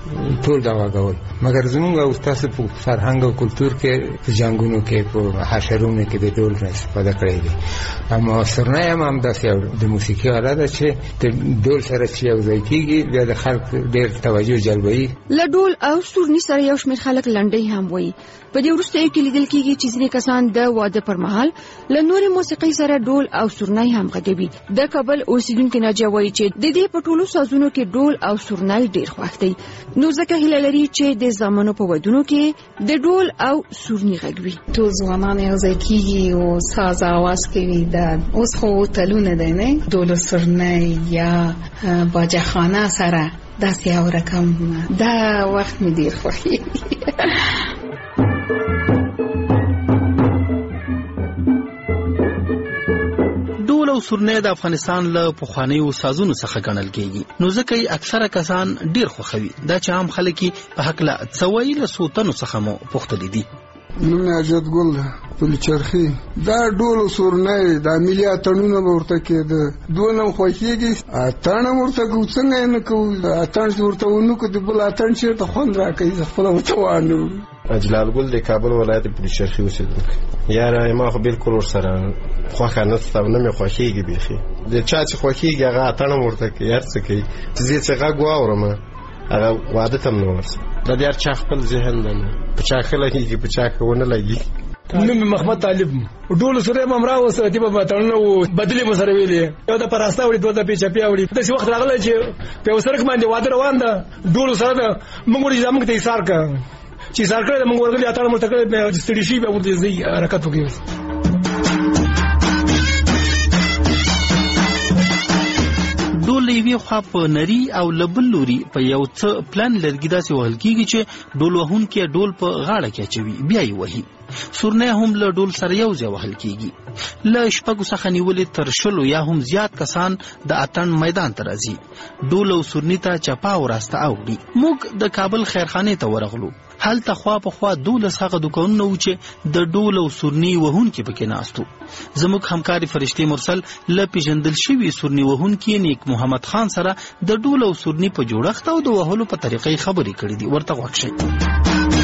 ټول دا غږول. مګر زمونږ او ستاسو په فرهنګ او کلتور کې په جنګونو کې، په حشرونو کې د ډول نه استفاده کړې دي. اما سورني هم همداسې د موسیقي آله ده چې د ډول سره چې یو ځای کېږي، بیا د خلک ډېر توجه جلبوي. له ډول او سورني سره یو شمېر خلک لنډۍ هم وایي. په دې وروستیو کې لیدل کېږي چې ځینې کسان د واده پر مهال له نورې موسیقۍ سره ډول او سورني هم غږوي. د کابل اوسیدونکي ناجیه وایي چې د دې په ټولو سازونو کې ډول او سورني ډېر خوښ دی، نو ځکه هیله لري چې د زامنو په ودونو کې د ډول او سورني غږوي. ټول ځوانان یو ځای کېږي او ساز اواز کوي. دا اوس خو تلونه دی نه، ډول سورني یا باجه خانه سره داسې یو رقم. دا وخت مې ډېر خوښیږي. ډول او سورني د افغانستان له پخوانیو سازونو څخه ګڼل کېږي، نو ځکه یې اکثره کسان ډېر خوښوي. دا چې عام خلک په هکله څه وایي، له څو تنو څخه مو پوښتلي دي. نوم یې حاجت ګل ده، پل چرخي. دا ډول او سورني دا ملي اتڼونه به ورته کېده، دونه هم خوښېږي. اتڼ هم ورته کوو، څنګه یې نه کوو. اتڼ چې ورته ونه کړو، د بل اتڼ چېرته خوند راکوي، زه خپله ورته وانه. اجلال ګل د کابل ولایت پل چرخي اوسېدونکی. یاره ما خو بالکل ورسره خوښه نشته او نه مې خوښېږي بیخي. د چا چې خوښېږي هغه اتڼ هم ورته کوي، هر څه کوي. چې زه چې غږ واورم هغه واده ته هم نه ورسم. دا د هر چا خپل ذهن ده، په چا ښه لګېږي، په چا ښه ونه لګي. نوم محمد طالب. ډول سره هم راو سره چې په تړنه و بدلی مو سره ویلې. یو د پراستا وړي، دوه د پیچپیا وړي. داسې وخت راغلی چې په سرک باندې واده روان ده، ډول سره ده. موږ ورته زموږ ته ایثار کړ چې ایثار کړی، موږ ورغلي اتڼ مو ته کړی، ستړي شي به ورته ځي حرکت وکړي. ډول له یوې خوا په نری او لبل لوري په یو څه پلان لرګي داسې وهل کیږي چې ډول وهونکی ډول په غاړه کې اچوي بیا یې وهي. سورنی هم له ډول سره یو ځای وهل کیږي. له شپږو څخه نیولې تر شلو یا هم زیات کسان د اتڼ میدان ته راځي. ډول او سورني ته چپا او راسته اوړي. موږ د کابل خیرخانې ته ورغلو. هلته خوا په خوا دولس هغه دوکانونه وو چې د ډول او سورني وهونکي پکې ناستو. زموږ همکاري فرشتي مرسل له پیژندل شوي سورني وهونکي نیک محمد خان سره د ډول او سورني په جوړښت او د وهلو په طریقې خبرې کړې دي. ورته غوږ شئ.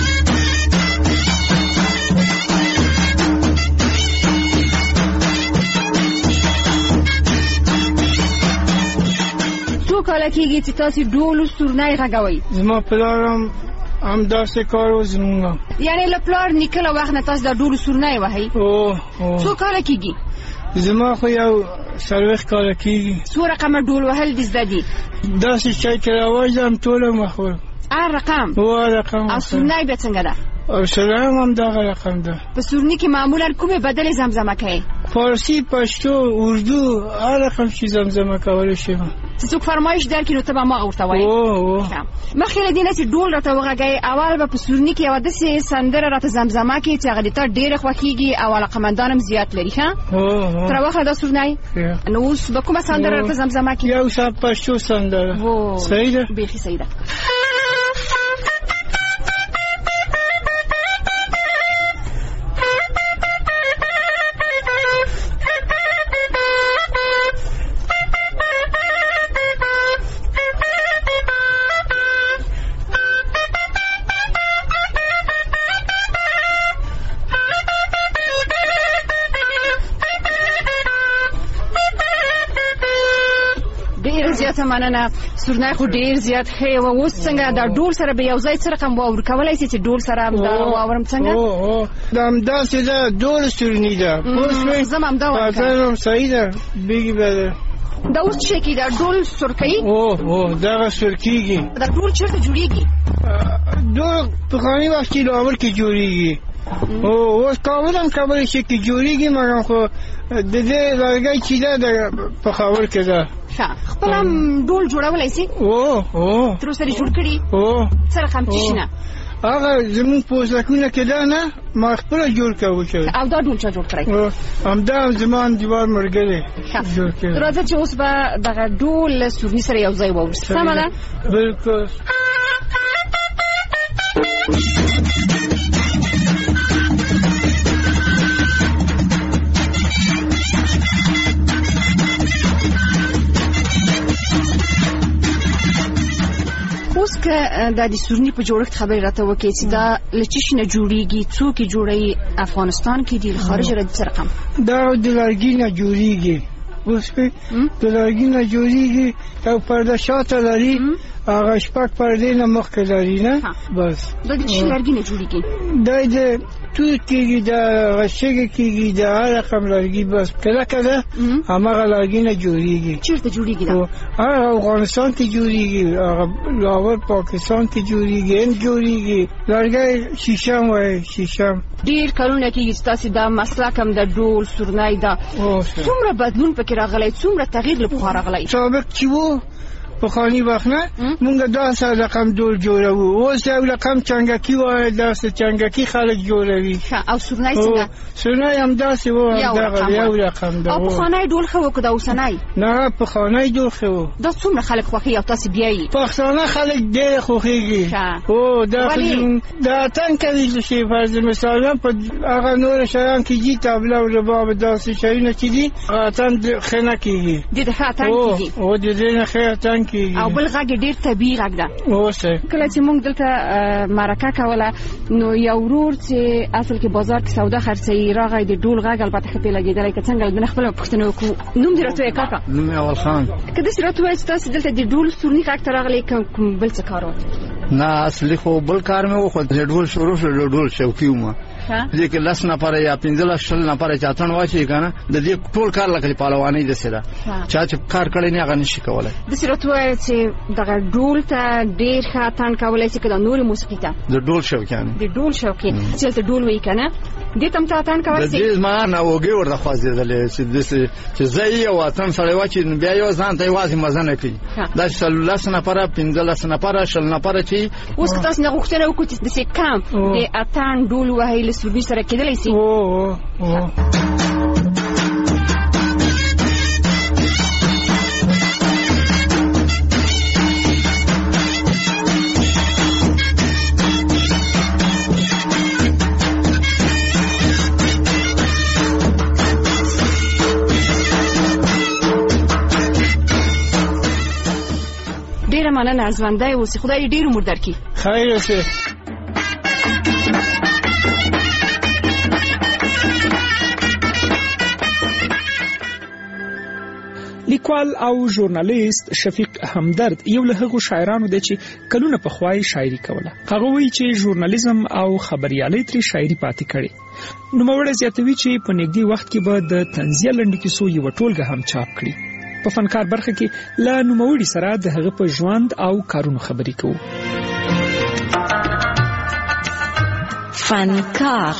کاله کېږي چې تاسو ډول او سورنی غږوئ؟ زما پلار هم همداسې کار و زموږ. یعنې له پلار نیکه له وخت نه تاسو د ډول او سورنی وهئ؟ او څو کاله کېږي؟ زما خو یو څلوېښت کاله کېږي. څو رقمه ډول وهل دې زده دي؟ داسې چای کې راوځم ټوله مخور. هر رقم؟ هو هر رقم. او سورنی بیا څنګه ده؟ او سورنی هم دغه رقم ده. په سورني کې معمولا کومې بدلې زمزمه کوئ؟ فارسی، پښتو، اردو، هر رقم چې زمزمه کولی شي. چې څوک فرمایش درکړي نو ته به ما ورته وایې. مخکې له دې نه چې ډول راته وغږوې، اول به په سورني کې یوه داسې سندره راته زمزمه کړي چې هغه د تا ډېره خوښېږي او علاقمندان هم زیات لري. ښه تر واخله دا سورنی. نو اوس به کومه سندره راته زمزمه کړي؟ یو څه پښتو سندره. صحیح ده؟ بیخي صحیح ده. زیاته مننه. سورنی خو ډېر زیات ښه و. اوس څنګه د ډول سره به یو ځای څه رقم واور کولی شي چې ډول سره همدا واورم څنګه؟ د همداسې ده، ډول سورني ده. زه همدا وایم. صحیح ده. بیګي به ده. دا اوس څه کېږي؟ دا ډول سور کوي؟ او او دغه سور کېږي. دا ډول چېرته جوړېږي؟ ډول پخواني وخت کې لاهور کې جوړېږي. او اوس کابل هم کابل شي کې جوړېږي، مګر خو د دې لرګی چې ده د پېښور کې ده. خپل هم ډول جوړولی شي؟ او او تر اوسه دې جوړ کړي؟ او څه رقم څه شي نه؟ هغه زموږ په اوسکونه کې ده نه، ما خپله جوړ کړی. او دا ډول چا جوړ کړی؟ همدا زما انډیوال ملګری جوړ کړی. راځه چې اوس به دغه ډول له سورني سره یو ځای واورو. سمه ده؟ بلکل. اوس که دا د سورني په جوړښت خبرې راته وکړې چې دا له څه شي نه جوړېږي، څوک یې جوړوي، افغانستان کې دي، له خارجه راځي، څه رقم؟ دا د لرګي نه جوړېږي. اوس پې د لرګي نه جوړېږي. یو پرده شاته لري، هغه شپږ پردې نه مخکې لري نه. بس دا د څه لرګي نه جوړېږي؟ دا د توت کېږي، د غشګې کېږي، د هر رقم لرګي. بس کله کله هماغه لرګي نه جوړېږي. چېرته جوړېږي دا؟ هغه افغانستان کې جوړېږي، هغه لاهور پاکستان کې جوړېږي، هند جوړېږي. لرګی شیشم وایي، شیشم. ډېر کلونه کېږي چې تاسې دا مسلک هم د ډول سورنی ده. څومره بدلون پکې راغلی، څومره تغییر له پخوا راغلی؟ سابق چې و پخواني وخت نه مونږ داسې رقم ډول جوړوو. اوس یو رقم چنګکي وایي، داسې چنګکي خلک جوړوي. او سورنی څنګه؟ سورنی همداسې و، همدغه یو رقم ده. او پخوانی ډول ښه و که د اوسنی؟ نه، پخوانی ډول ښه و. دا څومره خلک خوښوي او تاسې بیایي؟ پښتانه خلک ډېر خوښېږي. او دا د اتڼ کوي چې فرض مثال په هغه نور شیان کې دي، طبله او رباب، داسې شیونه چې دي اتڼ ښه نه کېږي. د دې ښه اتڼ کېږي؟ او د دې نه ښه اتڼ کېږي. او بل غږ ډېر طبیعي غږ ده. اوسه کله چې موږ دلته مرکه کوله نو یو ورور چې اصل کې بازار کې سودا خرڅوي راغی، د ډول غږ البته ښه پې لګېدلی، که څنګه د خپله پوښتنه وکړو. نوم دې راته وایه کاکا؟ نوم یې اول خان. که داسې راته وایه چې تاسې دلته د ډول سورني غږ ته راغلی، کوم بل څه کار و؟ نه، اصلي خو بل کار مې و، خو د ډول شروع شو، د ډول شوقي وم. دې کې لس نفره یا پنځلس شل نفره چې اتڼ واچي کنه د دې ټول کار لکه پهلواني د سره چا چې کار کړی نه هغه نشي کولای. د سیرت وایي چې دغه ډول ته ډیر ښه اتڼ کولای شي کله نور موسیقي ته د ډول شوقیان د ډول شوقي چې ته ډول وایي کنه دې تم ته اتڼ کولای شي. د دې ما نه وګي ورته خوازېدلې چې د چې زئی او اتڼ سره واچي بیا یو ځان ته وازي مزه نه کوي. دا لس نفره پنځلس نفره شل نفره چې اوس تاسو نه غوښتنه وکړئ چې د څه کم د اتڼ ډول وهي له سروبي سره کېدلی شي. او او ډیره مننه ژوندی اوسې خدای دې ډېر عمر درکړي. خیر اوسې. لیکوال او ژورنالیست شفیق همدرد یو له هغو شاعرانو دی چې کلونه پخوای شاعري کوله. هغه وایي چې ژورنالیزم او خبریالۍ ترې شاعري پاتې کړي. نوموړی زیاتوي چې په نږدې وخت کې به د طنزیه لنډو کیسو یوه ټولګه هم چاپ کړي. په فنکار برخه کې له نوموړي سره د هغه په ژوند او کارونو خبرې کوو. فنکار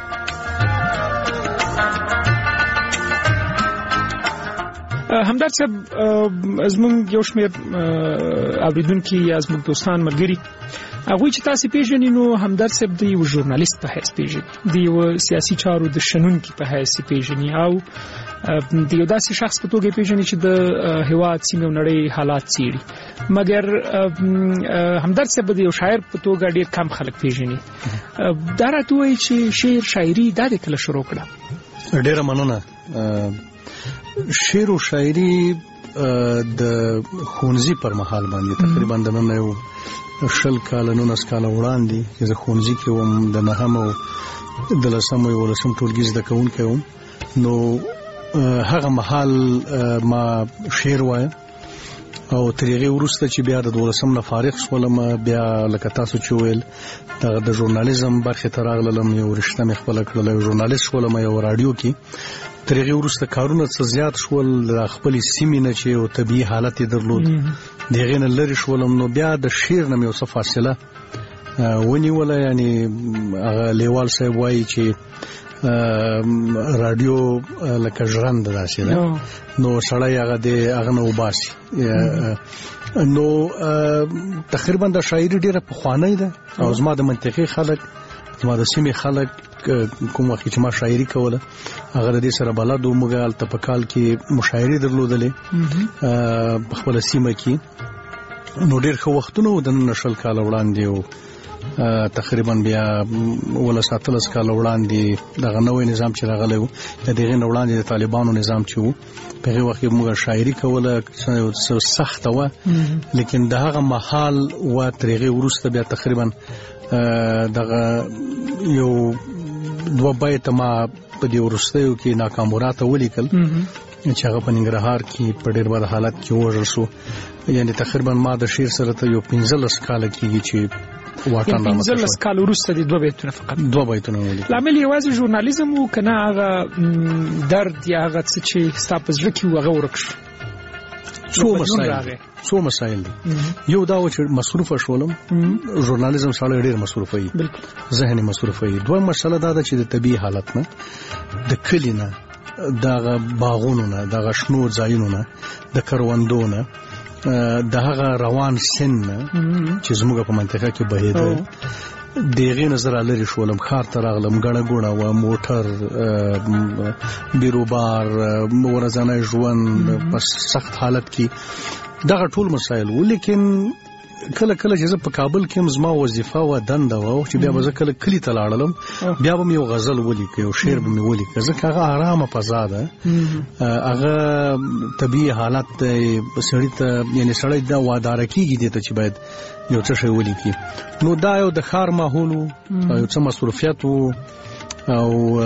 همدرد صاحب زموږ یو شمېر اوریدونکي یا زموږ دوستان ملګري هغوی چې تاسې پیژنئ نو همدرد صاحب د یو ژورنالیست په حیث پیژني، د یو سیاسي چارو د شنونکي په حیث پیژني او د یو داسې شخص په توګه پیژني چې د هېواد سیمې او نړۍ حالات څېړي. مګر همدرد صاحب د یو شاعر په توګه ډېر کم خلک پیژني. دا راته وایي چې شعر شاعري دا دې کله شروع کړه؟ ډېره مننه. شعر او شاعري د ښوونځي پر مهال باندې تقریبا د نن یو شل کاله نولس کاله وړاندې چې زه ښوونځي کې وم، د نهم او د لسم او یولسم ټولګي زده کوونکی وم، نو هغه مهال ما شعر وایم او تر هغې وروسته چې بیا د دولسم نه فارغ شولم، بیا لکه تاسو چې وویل د ژورنالیزم برخې ته راغلم، یو رشته مې خپله کړله، یو ژورنالیست شولم یو راډیو کې. تر هغې وروسته کارونه څه زیات شول، د خپلې سیمې نه چې یو طبیعي حالت یې درلود د هغې نه لرې شولم، نو بیا د شعر نه مې یو څه فاصله ونیوله. یعنې هغه لیوال صاحب وایي چې راډیو لکه ژرنده داسې ده، نو سړی هغه د هغه نه وباسي. نو تقریبا د شاعري ډېره پخوانۍ ده او زما د منطقې خلک، زما د سیمې خلک کوم وخت چې ما شاعري کوله هغه د دې سره بلد و. موږ هلته په کال کې مشاعرې درلودلې په خپله سیمه کې، نو ډېر ښه وختونه و د نن شل کاله وړاندې و. تقریبا بیا ولس اتلس کاله وړاندې دغه نوی نظام چې راغلی و، د هغې نه وړاندې د طالبانو نظام چې و، په هغې وخت کې موږ شاعري کوله، سخته وه، لیکن د هغه مهال و. تر هغې وروسته بیا تقریبا دغه یو دوه بیته ما په دې وروستیو کې ناکاموراته ولیکل چې هغه په ننګرهار کې په ډېر بد حالت کې ووژل شو. یعنې تقریبا ما د شعر سره ته یو پنځلس کاله کېږي چې واټن رامنځته شوی. پنځلس کاله وروسته دې دوه بیتونه فقط دوه بیتونه ولیکل. لامل یوازې ژورنالیزم و که نه هغه درد یا هغه څه چې ستا په زړه کې و هغه ورک شو؟ څو مسایل څو مسایل دي. یو دا و چې مصروفه شولم، ژورنالیزم سړی ډېر مصروفوي، ذهني مصروفوي. دویم مسله دا ده چې د طبیعي حالت نه، د کلي نه، دغه باغونو نه، دغه شنو ځایونو نه، د کروندو نه، د هغه روان سن نه چې زموږ په منطقه کې بهېده، د هغې نه زه رالرې شولم، ښار ته راغلم، ګڼه ګوڼه وه، موټر، بیروبار، ورځنی ژوند په سخت حالت کې، دغه ټول مسایل و. لیکن کله کله چې زه په کابل کې هم زما وظیفه وه، دنده وه چې بیا به زه کله کلي ته لاړلم، بیا به مې یو غزل ولیکه، یو شعر به مې ولیکه، ځکه هغه ارامه فضا ده، هغه طبیعي حالت دی، سړي ته یعنې سړی دا واداره کېږي دې ته چې باید یو څه شی ولیکي. نو دا یو د ښار ماحول و او یو څه مصروفیت و او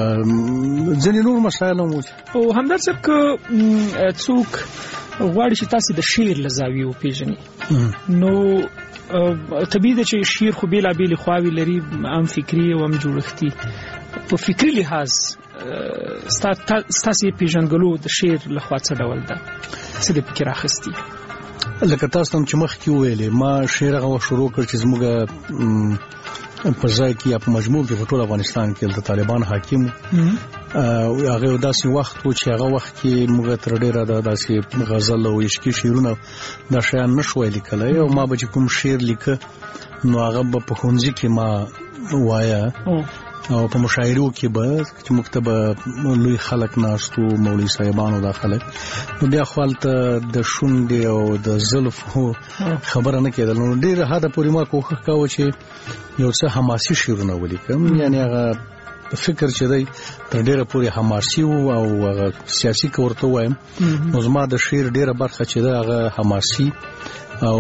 ځینې نور مسایل هم و. او همدرد صاحب که څوک غواړي چې تاسې د شعر له زاویې وپېژني، نو طبیعي ده چې شعر خو بېلابېلې خواوې لري، هم فکري او هم جوړښتي. په فکري لحاظ ستاسې پیژندګلو د شعر لخوا څه ډول ده؟ څه دې پکې راخستي؟ لکه تاسو ته چې مخکې وویلې، ما شعر هغه شروع کړ چې زموږ په ځای کې یا په مجموع کې په ټول افغانستان کې د طالبان حاکم هغه داسې وخت و چې هغه وخت کې موږ تر ډیره د داسې غزل او عشقي شعرونه دا شیان نشوای لیکلی، او ما به چې کوم شعر لیکه نو هغه به په ښوونځي کې ما وایه او په مشاعرو کې به چې موږ ته به لوی خلک ناستو، مولوي صاحبانو دا خلک، نو بیا خو هلته د شونډې او د زلفو خبره نه کېدل. نو ډېر حده پورې ما کوښښ کاوه چې یو څه حماسي شعرونه ولیکم، یعنې هغه فکر چې دی تر ډېره پورې حماسي و او هغه سیاسي که ورته ووایم، نو زما د شعر ډېره برخه چې ده هغه حماسي او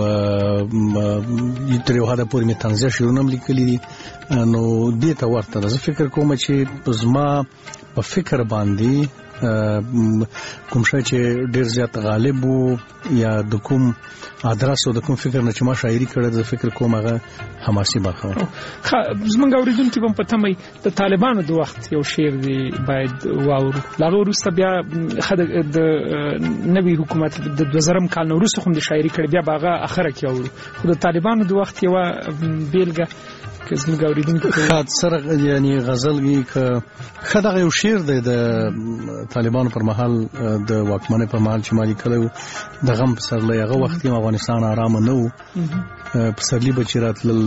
تر یو حده پورې مې طنزیه شعرونه هم لیکلي دي، نو دې ته ورته ده. زه فکر کوم چې زما په فکر باندې کوم شی چې ډېر زیات غالب و یا د کوم ادرس او د کوم فکر نه چې ما شاعري کړې ده، فکر کوم هغه حماسي برخه وه. زموږ اورېدونکي به هم په تمه د طالبانو د وخت یو شعر دی باید واورو، له هغه وروسته بیا د نوي حکومت د دوه زرم کال نه وروسته خو هم د شاعري کړې، بیا به هغه اخره کې اورو. خو د طالبانو د وخت یوه بیلګه که زموږ اورېدونکي ښه سره یعنې غزل وي که ښه دغه یو شعر دی د طالبانو پر مهال د واکمنۍ پر مهال چې ما لیکلی و، د غم پسرلی. هغه وخت هم افغانستان ارامه نه و، پسرلي به چې راتلل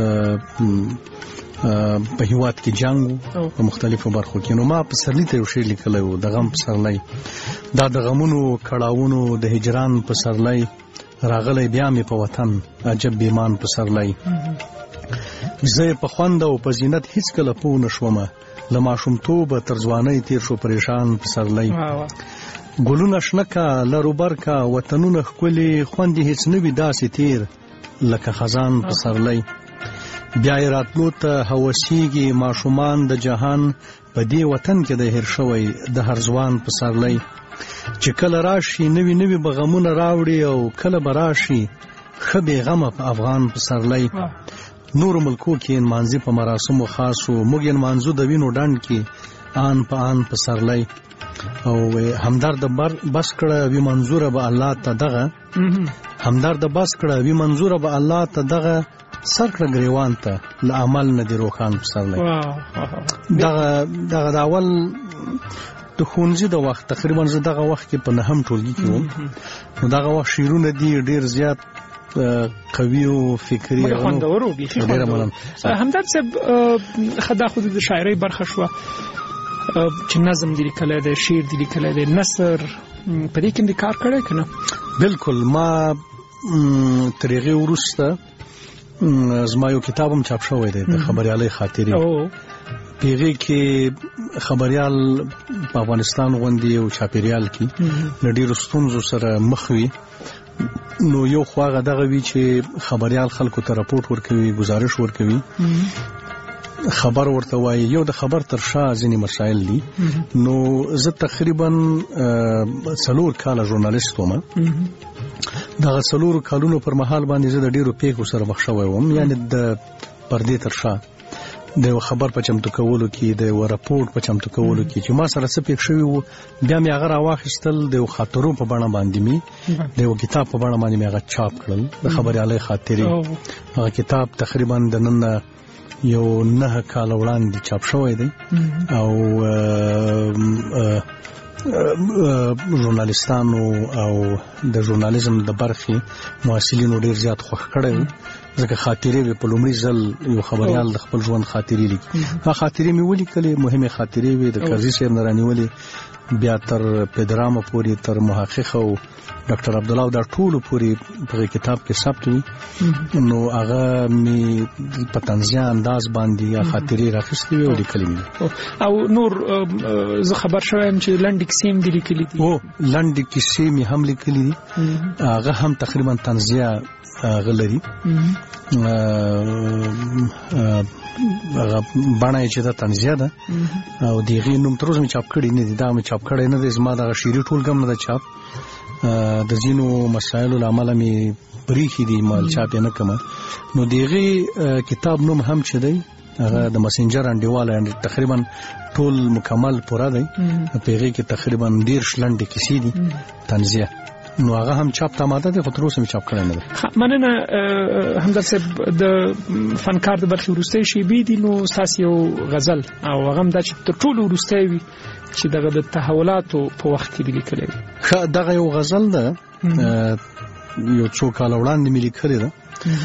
په هېواد کې جنګ و په مختلفو برخو کې، نو ما پسرلي ته یو شعر لیکلی و، د غم پسرلی. دا د غمونو کړاوونو د هجران پسرلی، راغلی بیا مې په وطن عجب بیمان پسرلی. زه په خوند او په زینت هیڅ کله پوه نه شومه، له ماشومتوبه تر ځوانۍ تیر شو پریشان پسرلی. ګلونه شنه کا لروبر کا وطنونه ښکلي، خوند هیڅ نه وي داسې تیر لکه خزان پسرلی. بیا یې راتلو ته هوسیږي ماشومان د جهان، په دې وطن کې د هیر شوی د هر ځوان پسرلی. چې کله راشي نوي نوي به غمونه راوړي، او کله به راشي ښه بې غمه په افغان پسرلی. نورو ملکو کې نمانځي په مراسمو خاصو، موږ یې نمانځو د وینو ډنډ کې آن په آن پسرلی. او همدرد بس کړه وی منظوره به الله ته دغه، همدرد بس کړه وی منظوره به الله ته دغه، سر کړه ګریوان ته له عمل نه دی روښان پسرلی. دغه دغه د اول د ښوونځي د وخت تقریبا زه دغه وخت کې په نهم ټولګي کې وم، نو دغه وخت شعرونه دي ډېر زیات قوي او فکري او خوندور او بیخي خوندور. همدرد صاحب خدا خود د شاعرۍ برخه شوه چې نظم دی لیکلی دی، شعر دی لیکلی دی، نثر په دې کې هم دې کار کړی که نه؟ بلکل. ما تر هغې وروسته زما یو کتاب هم چاپ شوی دی د خبریالۍ خاطرې، په هغې کې خبریال په افغانستان غوندې یو چاپېریال کې له ډېرو ستونزو سره مخ وي، نو یو خو هغه دغه وي چې خبریال خلکو ته راپورټ ورکوي، گزارش ورکوي، خبر ورته وایي، یو د خبر تر شا ځینې مسایل دي. نو زه تقریبا څلور کاله ژورنالیست وم، دغه څلورو کالونو پر مهال باندې زه د ډېرو پیښو سره مخ شوی وم، یعنې د پردې تر شا د یو خبر په چمتو کولو کې، د یو راپورټ په چمتو کولو کې چې ما سره څه پیښ شوي وو، بیا مې هغه راواخیستل، د یو خاطرو په بڼه باندې مې د یو کتاب په بڼه باندې مې هغه چاپ کړل، د خبریالۍ خاطرې. هغه کتاب تقریبا د نن یو نه کاله وړاندې چاپ شوی دی، او ژورنالیستانو او د ژورنالیزم د برخې محصلینو ډېر زیات خوښ کړی و، ځکه خاطرې وې په لومړي ځل یو خبریال د خپل ژوند خاطرې لیکي. هغه خاطرې مې ولیکلې، مهمې خاطرې وې، د کرزي صاحب نه رانیولې بیا تر پیدرامه پورې، تر محقق او ډاکټر عبدالله دا ټولو پورې په کتاب کې ثبت وي. نو هغه مې په طنزیه انداز باندې خاطرې راخیستې وې او لیکلې مې. او نور زه خبر شوی یم چې لنډې کیسې هم دې لیکلي دي؟ او لنډې کیسې مې هم لیکلي دي، هغه هم تقریبا طنزیه هغه لري، هغه بڼه یې چې دا طنزیه ده، او د هغې نوم تر اوسه مې چاپ کړی نه دی، دا مې چاپ کړی نه دی، زما دغه شعري ټولګه هم نه ده چاپ، د ځینو مسایلو لامل می بریخي دي مال چاپ نه کما نو دیغه کتاب نوم هم چي دی هغه د مسنجر انډیواله تقریبا ټول مکمل پورا دی پیغه کې تقریبا ډیر شلنډ کیسې دي تنزیه نو هغه هم چاپ تماده ده خو تر اوسه چاپ کړی نه ده. مننه همدار صاحب د فنکار د برخې وروستۍ شی بي دي نو ساس یو غزل او هغه هم د ټول وروستۍ وي چې دغه د تحولاتو په وخت کې لیکل دي. ښه دغه یو غزل ده یو څو کال وړاندې ملي کړی ده.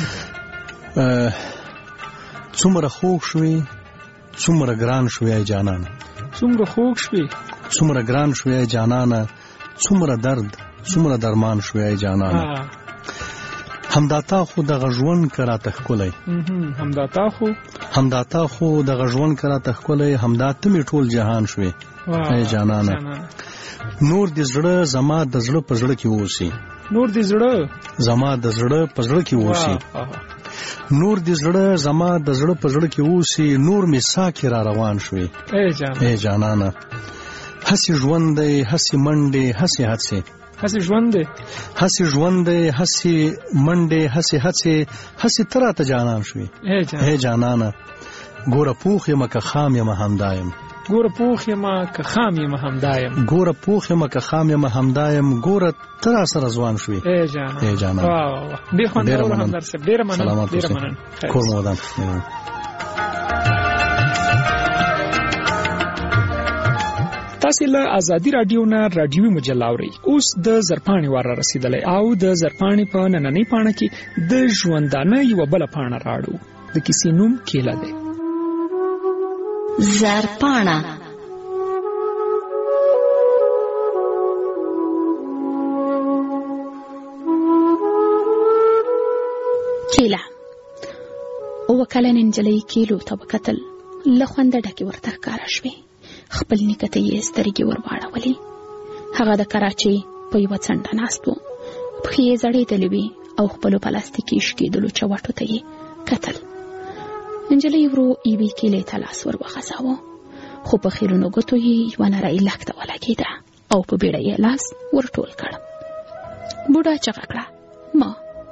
څومره خوږ شوې څومره ګران شوې جانان څومره خوږ شوې څومره ګران شوې جانان څومره درد څومره درمان شوې جانان همداتا خو د غژون کرا تخکلای همداتا خو همداتا خو د غژون کرا تخکلای همداته می ټول جهان شوې ای جانان نور دې زړه زما د زړه په زړه کې اوسي نور دې زړه زما د زړه په زړه کې اوسي نور دې زړه زما د زړه په زړه کې اوسي نور می ساکي را روان شوې ای جان ای جانان هسي ژوند دی هسي منډه هسي هڅه هسي ژوند دی هسي ژوند دی هسي منډه هسي هڅه هسي ترا ته جانان شوې ای جان ای جانان ګوره پوخ یم که خام یم همدایم ګوره پوخ یم که خام یم همدایم ګوره پوخ یم که خام یم همدایم ګوره ترا سره ځوان شوې ای جان ای جان واه ډیر خوندور همدار صاحب ډیر مننه ډیر مننه کور مو ودان. تاسو له ازادي رادیو نه رادیوي مجله اورئ. اوس د زرپاڼې وار رسیدلې او د زرپاڼې په نننۍ پاڼه کې د ژوندانه یو بل پاڼه راړو. د کیسې نوم کیله ده. زرپاڼه کیله او کله ننجلې کیلو ته وکتل لخوند ډکه ورته ښکارا شوه. خپل نکته یې سترګې ورواړولې. هغه د کراچۍ په یوه څنډه ناست و. پښې یې ځړېدلې وې او خپلو پلاستیکي شکېدلو چوټو ته یې کتل. نجلۍ ورو یوې کیلې ته لاس ور وغځاوه خو په خیرونو ګوتو یې یوه نرۍ لښته ولګېده او په بیړه یې لاس ور ټول کړ. بوډا چغه کړه ما.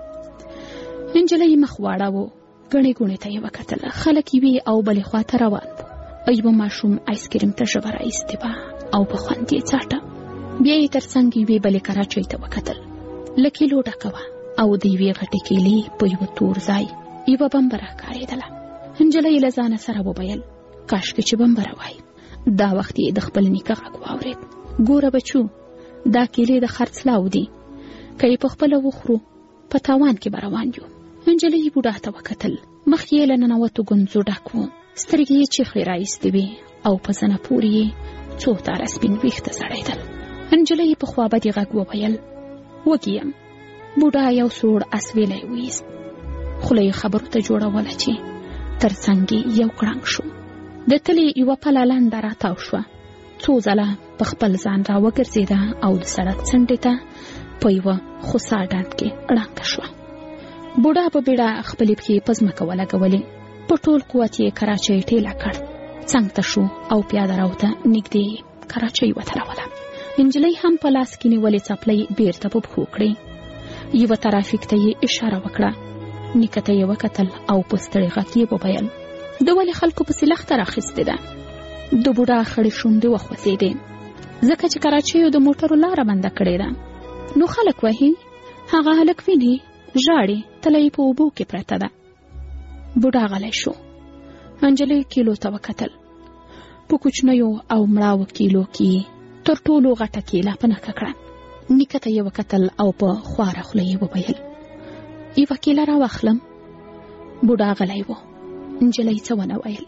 نجلۍ مخ واړاوه. ګڼې ګوڼې ته یې وکتل. خلک یې او بلې خواته روان وو. ایوه ماشوم آیسکریم ته ژبه راایستې وه او په خوند یې څاټه. بیا یې تر څنګ یوې بلې کراچۍ ته وکتل. له کیلو ډکه وه او د یوې غټې کیلې په یوه تور ځای یوه بمبره ښکارېدله. نجلۍ له ځانه سره وویل کاشکې چې بمبره وای. دا وخت یې د خپل نیکه غږ واورېد. ګوره بچو دا کیلې د خرڅلاو دي که یې په خپله وخورو په تاوان کې به روان یو. نجلۍ بوډا ته وکتل. مخ یې له ننوتو ګونځو ډک و. سترګې یې چیخلې راایستې وې او په زنه پورې یې څو تاره سپین ویښته ځړېدل. نجلۍ په خوابدي غږ وویل وږي یم. بوډا یو سوړ اسویلی ویست. خوله یې خبرو ته جوړوله چې تر څنګ یو کړنګ شو. د تلې یوه پله لنډه راتاو شوه. څو ځله په خپل ځان را وګرځېده او د سړک څنډې ته په یوه خوسا ډنډ کې ړنګه شوه. بوډا په بیړه خپلې پښې په ځمکه ولګولې. په ټول قوت یې کراچۍ ټیله کړ. څنګ ته شو او پیاده راوته نږدې کراچۍ وتړوله. نجلۍ هم په لاس کې نیولې څپلۍ بیرته په پښو کړې. یوه ترافیک ته یې اشاره وکړه. نیکه ته یې وکتل او په ستړي غږ یې وویل د ولې خلکو پسې لښته راخیستې ده. د بوډا خړې شونډې وخوځېدې ځکه چې کراچیو د موټرو لاره بنده کړې ده. نو خلک وهي هغه هلک ویني ژاړي تله یې په اوبو کې پرته ده. بوډا غلی شو. نجلۍ کیلو ته وکتل. په کوچنیو او مړاوو کیلو کې تر ټولو غټه کیله په نښه کړه. نیکه ته یې وکتل او په خواره خوله یې وویل یوه کیله راواخلم. بوډا غلی و. نجلۍ څه ونه ویل.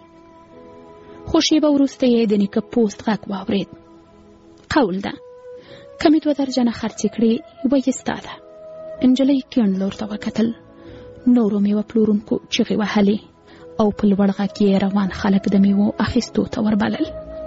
خو شېبه وروسته یې د نیکه پوست غږ واورېد. قول ده که مې دوه درجنه خرڅې کړې یوه یې ستا ده. نجلۍ کیڼ لور ته وکتل. نورو میوه پلورونکو چغې وهلې او په لوړ غږ یې روان خلک د میوو اخیستو ته وربلل.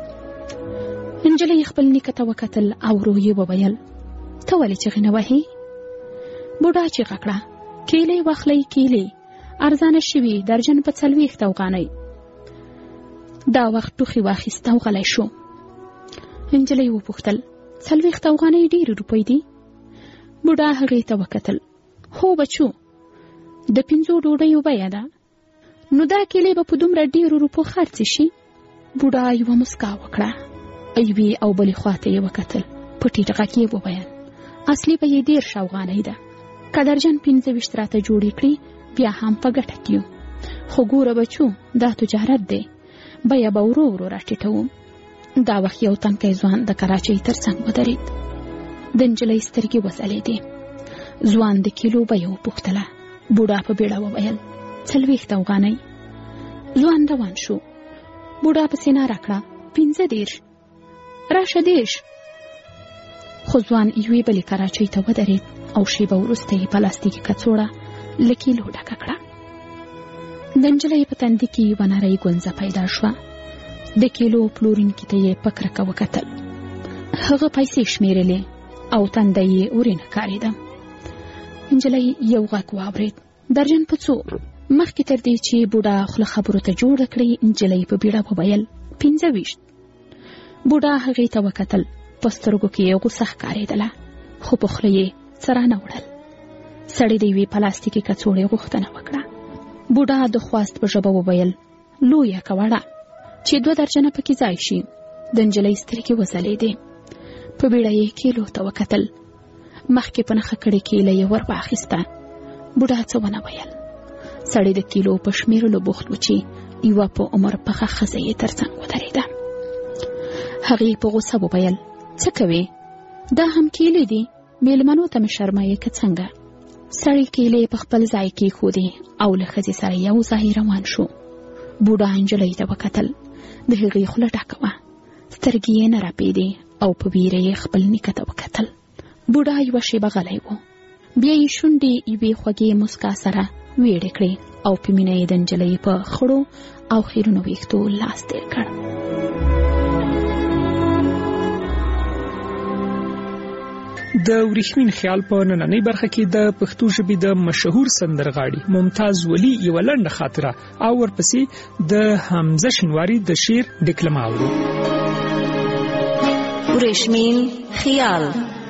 نجلۍ خپل نیکه ته وکتل او ورو یې وویل ته ولې چغې نه وهې؟ بوډا چیغه کړه کیلې واخلئ کیلې ارزانه شوي درجن په څلوېښت افغانۍ. دا وخت ټوخي واخیست او غلی شو. نجلۍ وپوښتل څلوېښت افغانۍ ډېرې روپۍ دي؟ بوډا هغې ته وکتل. هو بچو، د پنځو ډوډیو بیه ده، نو دا کیلې به په دومره ډېرو روپو خرڅې شي؟ بوډا یوه مسکا وکړه، یوې او بلې خواته یې وکتل، په ټیټ غږ یې وویل اصلي به یې دېرش افغانۍ ده، که درجن پنځه ویشت راته جوړې کړي بیا هم په ګټه کې یو. خو ګوره بچو، دا تجارت دی، بیه به ورو ورو راټیټوم. دا وخت یو تنکی ځوان د کراچۍ تر څنګ ودرېد. د نجلۍ سترګې وځلېدې. ځوان د کیلو بیه وپوښتله. بوډا په بیړه وویل څلوېښت افغانۍ. ځوان روان شو. بوډا پسې ناره کړه پنځه دېرش، راشه دېرش. خو ځوان یوې بلې کراچۍ ته ودرېد او شېبه وروسته یې پلاستیکي کڅوړه له کیلو ډکه کړه. د نجلۍ په تندي کې یوه نرۍ ګونځه پیدا شوه. د کیلو پلورونکي ته یې په کرکه وکتل. هغه پیسې شمېرلې او تنده یې ورینه ښکارېده. نجلۍ یو غږ واورېد، درجن په څو؟ مخکې تر دې چې بوډا خوله خبرو ته جوړه کړي، نجلۍ په بیړه وویل پنځه ویشت. بوډا هغې ته وکتل. په سترګو کې یې غوسه ښکارېدله، خو په خوله یې څه رانه وړل. سړي د یوې پلاستیکي کڅوړې غوښتنه وکړه. بوډا د خواست په ژبه وویل لویه که وړه، چې دوه درجنه پکې ځای شي. د نجلۍ سترګې وځلېدې. په بیړه یې کیلو ته وکتل. مخکې په نښه کړې کیله یې ور واخیسته. بوډا څه ونه ویل. سړی د کیلو په شمېرلو بوخت و چې یوه په عمر پخه ښځه یې تر څنګ ودرېده. هغې په غوسه وویل څه کوې؟ دا هم کیلې دي، مېلمنو ته مې شرمایې که څنګه؟ سړی کیلې په خپل ځای کېښودې او له ښځې سره یو ځای روان شو. بوډا نجلۍ ته وکتل. د هغې خوله ډکه وه، سترګې یې نه رپېدې او په ویره یې خپل نیکه ته وکتل. بوډا یوه شېبه غلی و، بیا یې شونډې یوې خوږې مسکا سره ویړې کړې او په مینه یې د نجلۍ په خړو او خیرونو ویښتو لاس تېر کړ. د ورېښمین خیال په نننۍ برخه کې د پښتو ژبې د مشهور سندرغاړي ممتاز ولی یوه لنډه خاطره او ورپسې د حمزه شینواري د شعر ډکلمه اورو. ورېښمین خیال.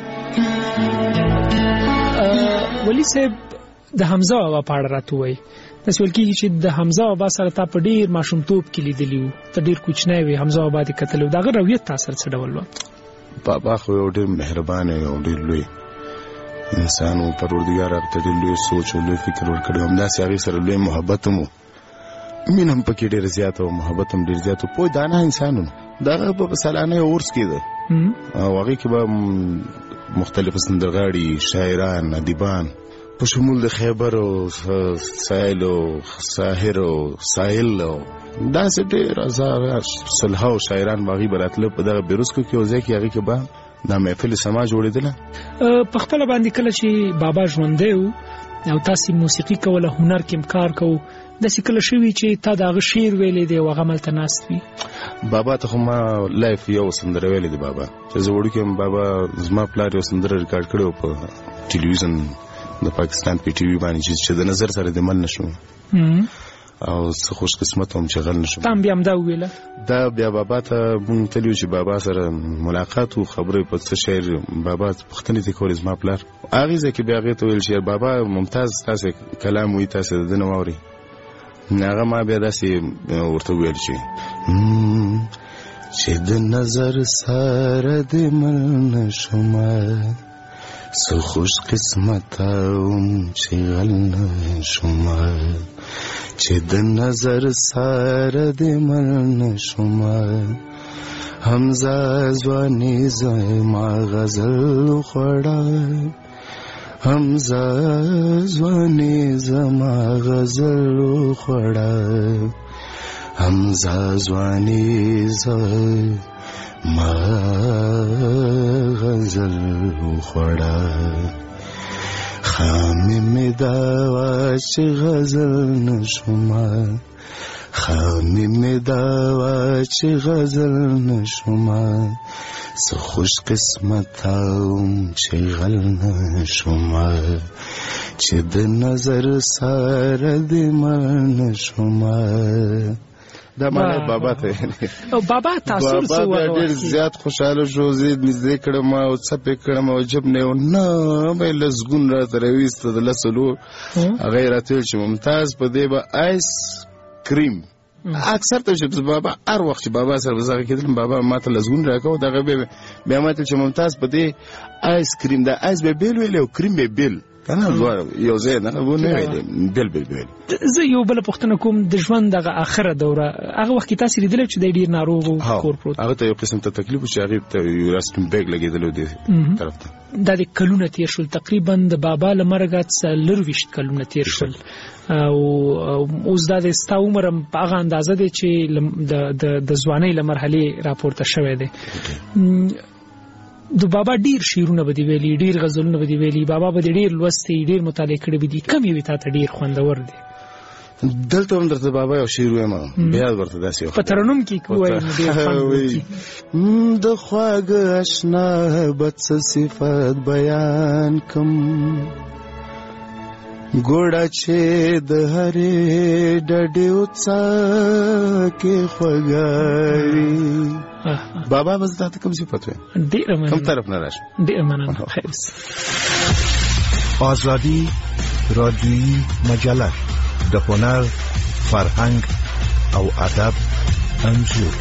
ولی صاحب د حمزه بابا په اړه راته ووایي. داسې ویل کېږي چې د حمزه بابا سره تا په ډېر ماشومتوب کې لیدلي وو، ته ډېر کوچنی وې، حمزه بابا دې کتلی و. د هغه رویت تا سره څه ډول وه؟ بابا خو یو ډېر مهربانه او ډېر لوی انسان و. پروردګار هغه ته ډېر لوی سوچ او لوی فکر ورکړی و. همداسې هغې سره لوی محبت هم و، مینه هم پکې ډېره زیاته و، محبت هم ډېر زیات و. پوه دانه انسان و. د هغه په سالانه عرس کې ده او هغې کې به مختلف سندرغاړي، شاعران، ادیبان په شمول د خیبر او سایل او ساحر او سایل او داسې ډېر هزاره سلها او شاعران باغي براتله په دغه بیروسکو کې او ځای کې هغې کې به دا محفل سما جوړېدله. په خپله باندې کله چې بابا ژوندی و او تاسې موسیقي کوله، هنر کې کار کوو، داسې کله شوي چې تا د هغه شعر ویلی دی او هغه هملته ناست وي؟ بابا ته خو ما لایف یو سندره ویلې دی. بابا چې زه وړوکی یم، بابا زما پلار یو سندره ریکارډ کړې وه په ټلویزیون د پاکستان په ټي وي باندې چې د نظر سره د مل نشو او څه خوش قسمت هم چې غل نشو. تام بیا هم دا وویله؟ دا بیا بابا ته مونږ تللي چې بابا سره ملاقات و، خبرې په څه شعر بابا پوښتنې ترې کولې زما پلار. هغې ځای کې بیا هغې ته ویل چې بابا ممتاز تاسې کلام وایي، تاسې د ده نه واورئ. هغه ما بیا داسې ورته وویل چې چې د نظر سره د مل نشومه، څه خوش قسمته وم چې غل نشومه، چې د نظر سره د مل نشومه، حمزه ځواني زما غزل خوړه، حمزه ځواني زما غزل خوړه، حمزه ځواني زما غزل خوړه، خامې مې دا وه چې غزل نشومه، خامې مې دا وه چې غزل نشومه، څه خوش قسمته وم چې غل نشومه، چې د نظر سره د مل نشومه. دا معنی بابا ته او بابا تاسو څه وایي ډیر زیات خوشاله شو زه نږدې کړم او څپې کړم او جب نه نه مې لزګون را ترويست د لسلو هغه راته چې ممتاز په دې به آیس کریم اکثر ته چې بابا هر وخت بابا سره وزغه کېدل بابا ماته لزګون راکاو دغه به بیا ماته چې ممتاز په دې آیس کریم دا آیس به بیل ویل او کریم به بیل کنه یو ځای نه ونه ویل بیل بیل بیل زه یو بل پښتنه کوم د ژوند دغه اخره دوره هغه وخت تاسو لیدل چې د ډیر ناروغ کور پروت هغه ته یو قسم ته تکلیف چې هغه ته یو راستم بیگ لګیدل دی طرف ته د کلونه تیر شول تقریبا د بابا لمرګات سلرويشت کلونه تیر شول او اوس د ستا عمر په هغه اندازه دی چې د د ځوانۍ لمرحله راپورته شوه دی د بابا ډیر شعرونه به دی ویلي ډیر غزلونه به دی ویلي بابا به ډیر لوستي ډیر مطالعه کړی به دي کم یو ته ډیر خوندور دی دلته هم درته بابا یو شعر وایم بیا ورته داسې په ترنم کې کوی ډیر خوندور د خواږه آشنا بد صفات بیان کم ګوډه چې د هرې ډډې وڅا کې خوږاوي بابا بس دا کوم صفات وي ډېر مننه کوم طرف نه راشه ډېر مننه خیر آزادی رادیویی مجله د هنر فرهنګ او ادب انځور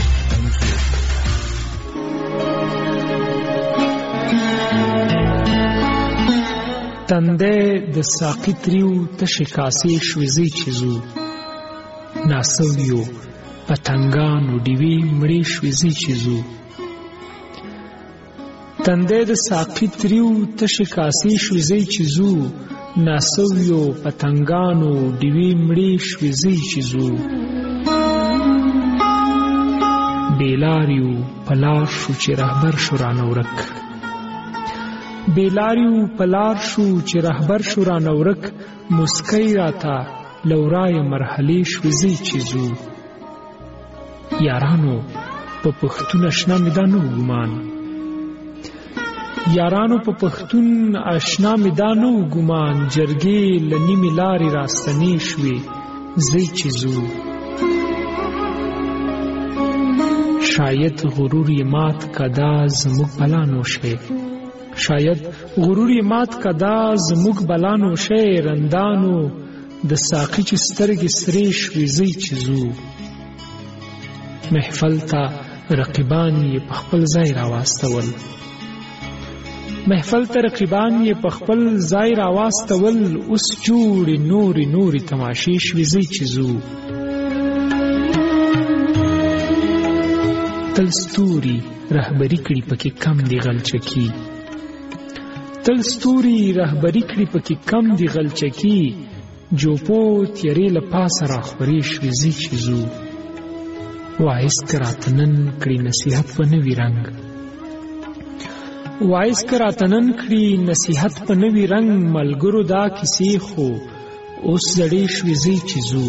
تنده د ساقی تریو تشی کاسې شوزي چیزو ناسویو پتنګانو دیوی مړی شوزي چیزو تنده د ساقی تریو تشی کاسې شوزي چیزو ناسویو پتنګانو دیوی مړی شوزي چیزو بیلاریو پلار شو چې رهبر شو رانورک بیلاریو پلار شو چې رهبر شو رانورک مسکی راتا لورای مرحله شوزي چیزو یارانو په پښتون آشنا میدانو ګمان یارانو په پښتون آشنا میدانو ګمان جرګې لنی ملاري راستنی شوي زی چیزو شاید غرور مات کدا زموږ بلانو شي شاید غرور مات کدا زموږ بلانو شي رندانو د ساقي چې سترګې سرې شوي زی چیزو محفل ته رقیبان یې په خپل ځای راواستول محفل ته رقیبان یې په خپل ځای راواستول اوس جوړې نورې نورې تماشې شوي زی چیزو تل ستوري رهبري کړي پکې کم دی غلچکی تل ستوري رهبري کړي پکې کم دی غلچکی جوپو تیرې له پاسه راخورې شوي زی چیزو وایس کراتنن کړي نصیحت په نوي رنګ وایس کراتنن کړي نصیحت په نوي رنګ ملګرو دا کیسې خو اوس زړې شوي زی چیزو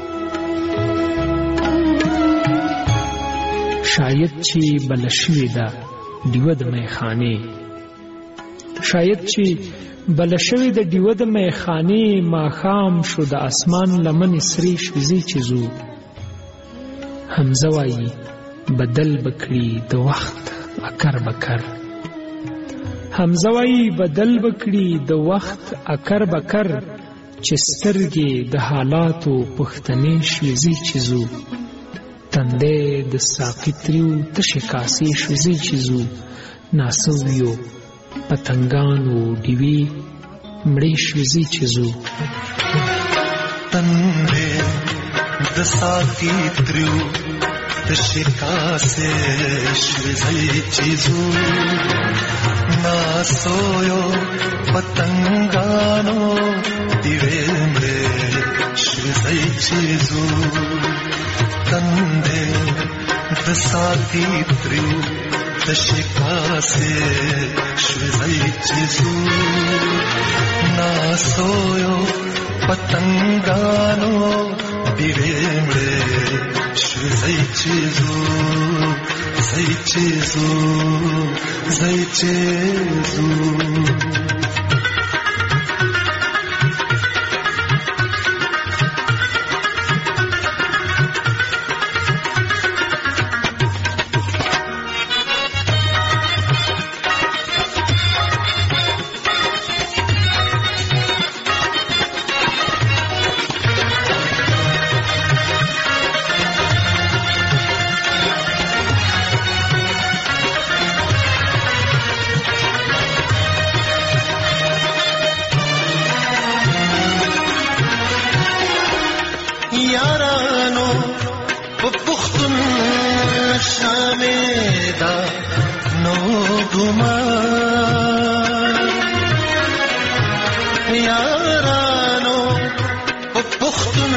شاید چې بل شوي ده ډیوه د میخانې شاید چې بل شوي د ډیوه د میخانې ماښام شو د اسمان لمنې سرې شوي زی چیزو حمزه وایي بدل بکړي د وخت اکر بکر حمزه وایي بدل بکړي د وخت اکر بکر چې سترګې د حالاتو پښتنې شوي زی چیزو تنده د ساقی تریو تشی کاسې شوي زی چیزو ناسویو پتنګانو ډیوی مړې شوي زی چیزو تنده د ساقی تریو تشی کاسې شوي زی چیزو ناسویو پتنګانو ډیوی مړې شوي زی چیزو تنده د ساقی تریو تشکاسه شوزی چیزو ناسویو پتنگانو بیرمړې شوزی چیزو زی چیزو زی چیزو پختون شامیدا نو گمان یارانو پختون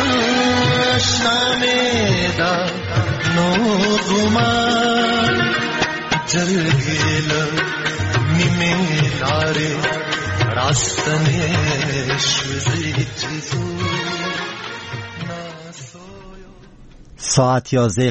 شامیدا نو گمان جلگیل نیمه لاره راستنه شوزی چیزو ساعت یازده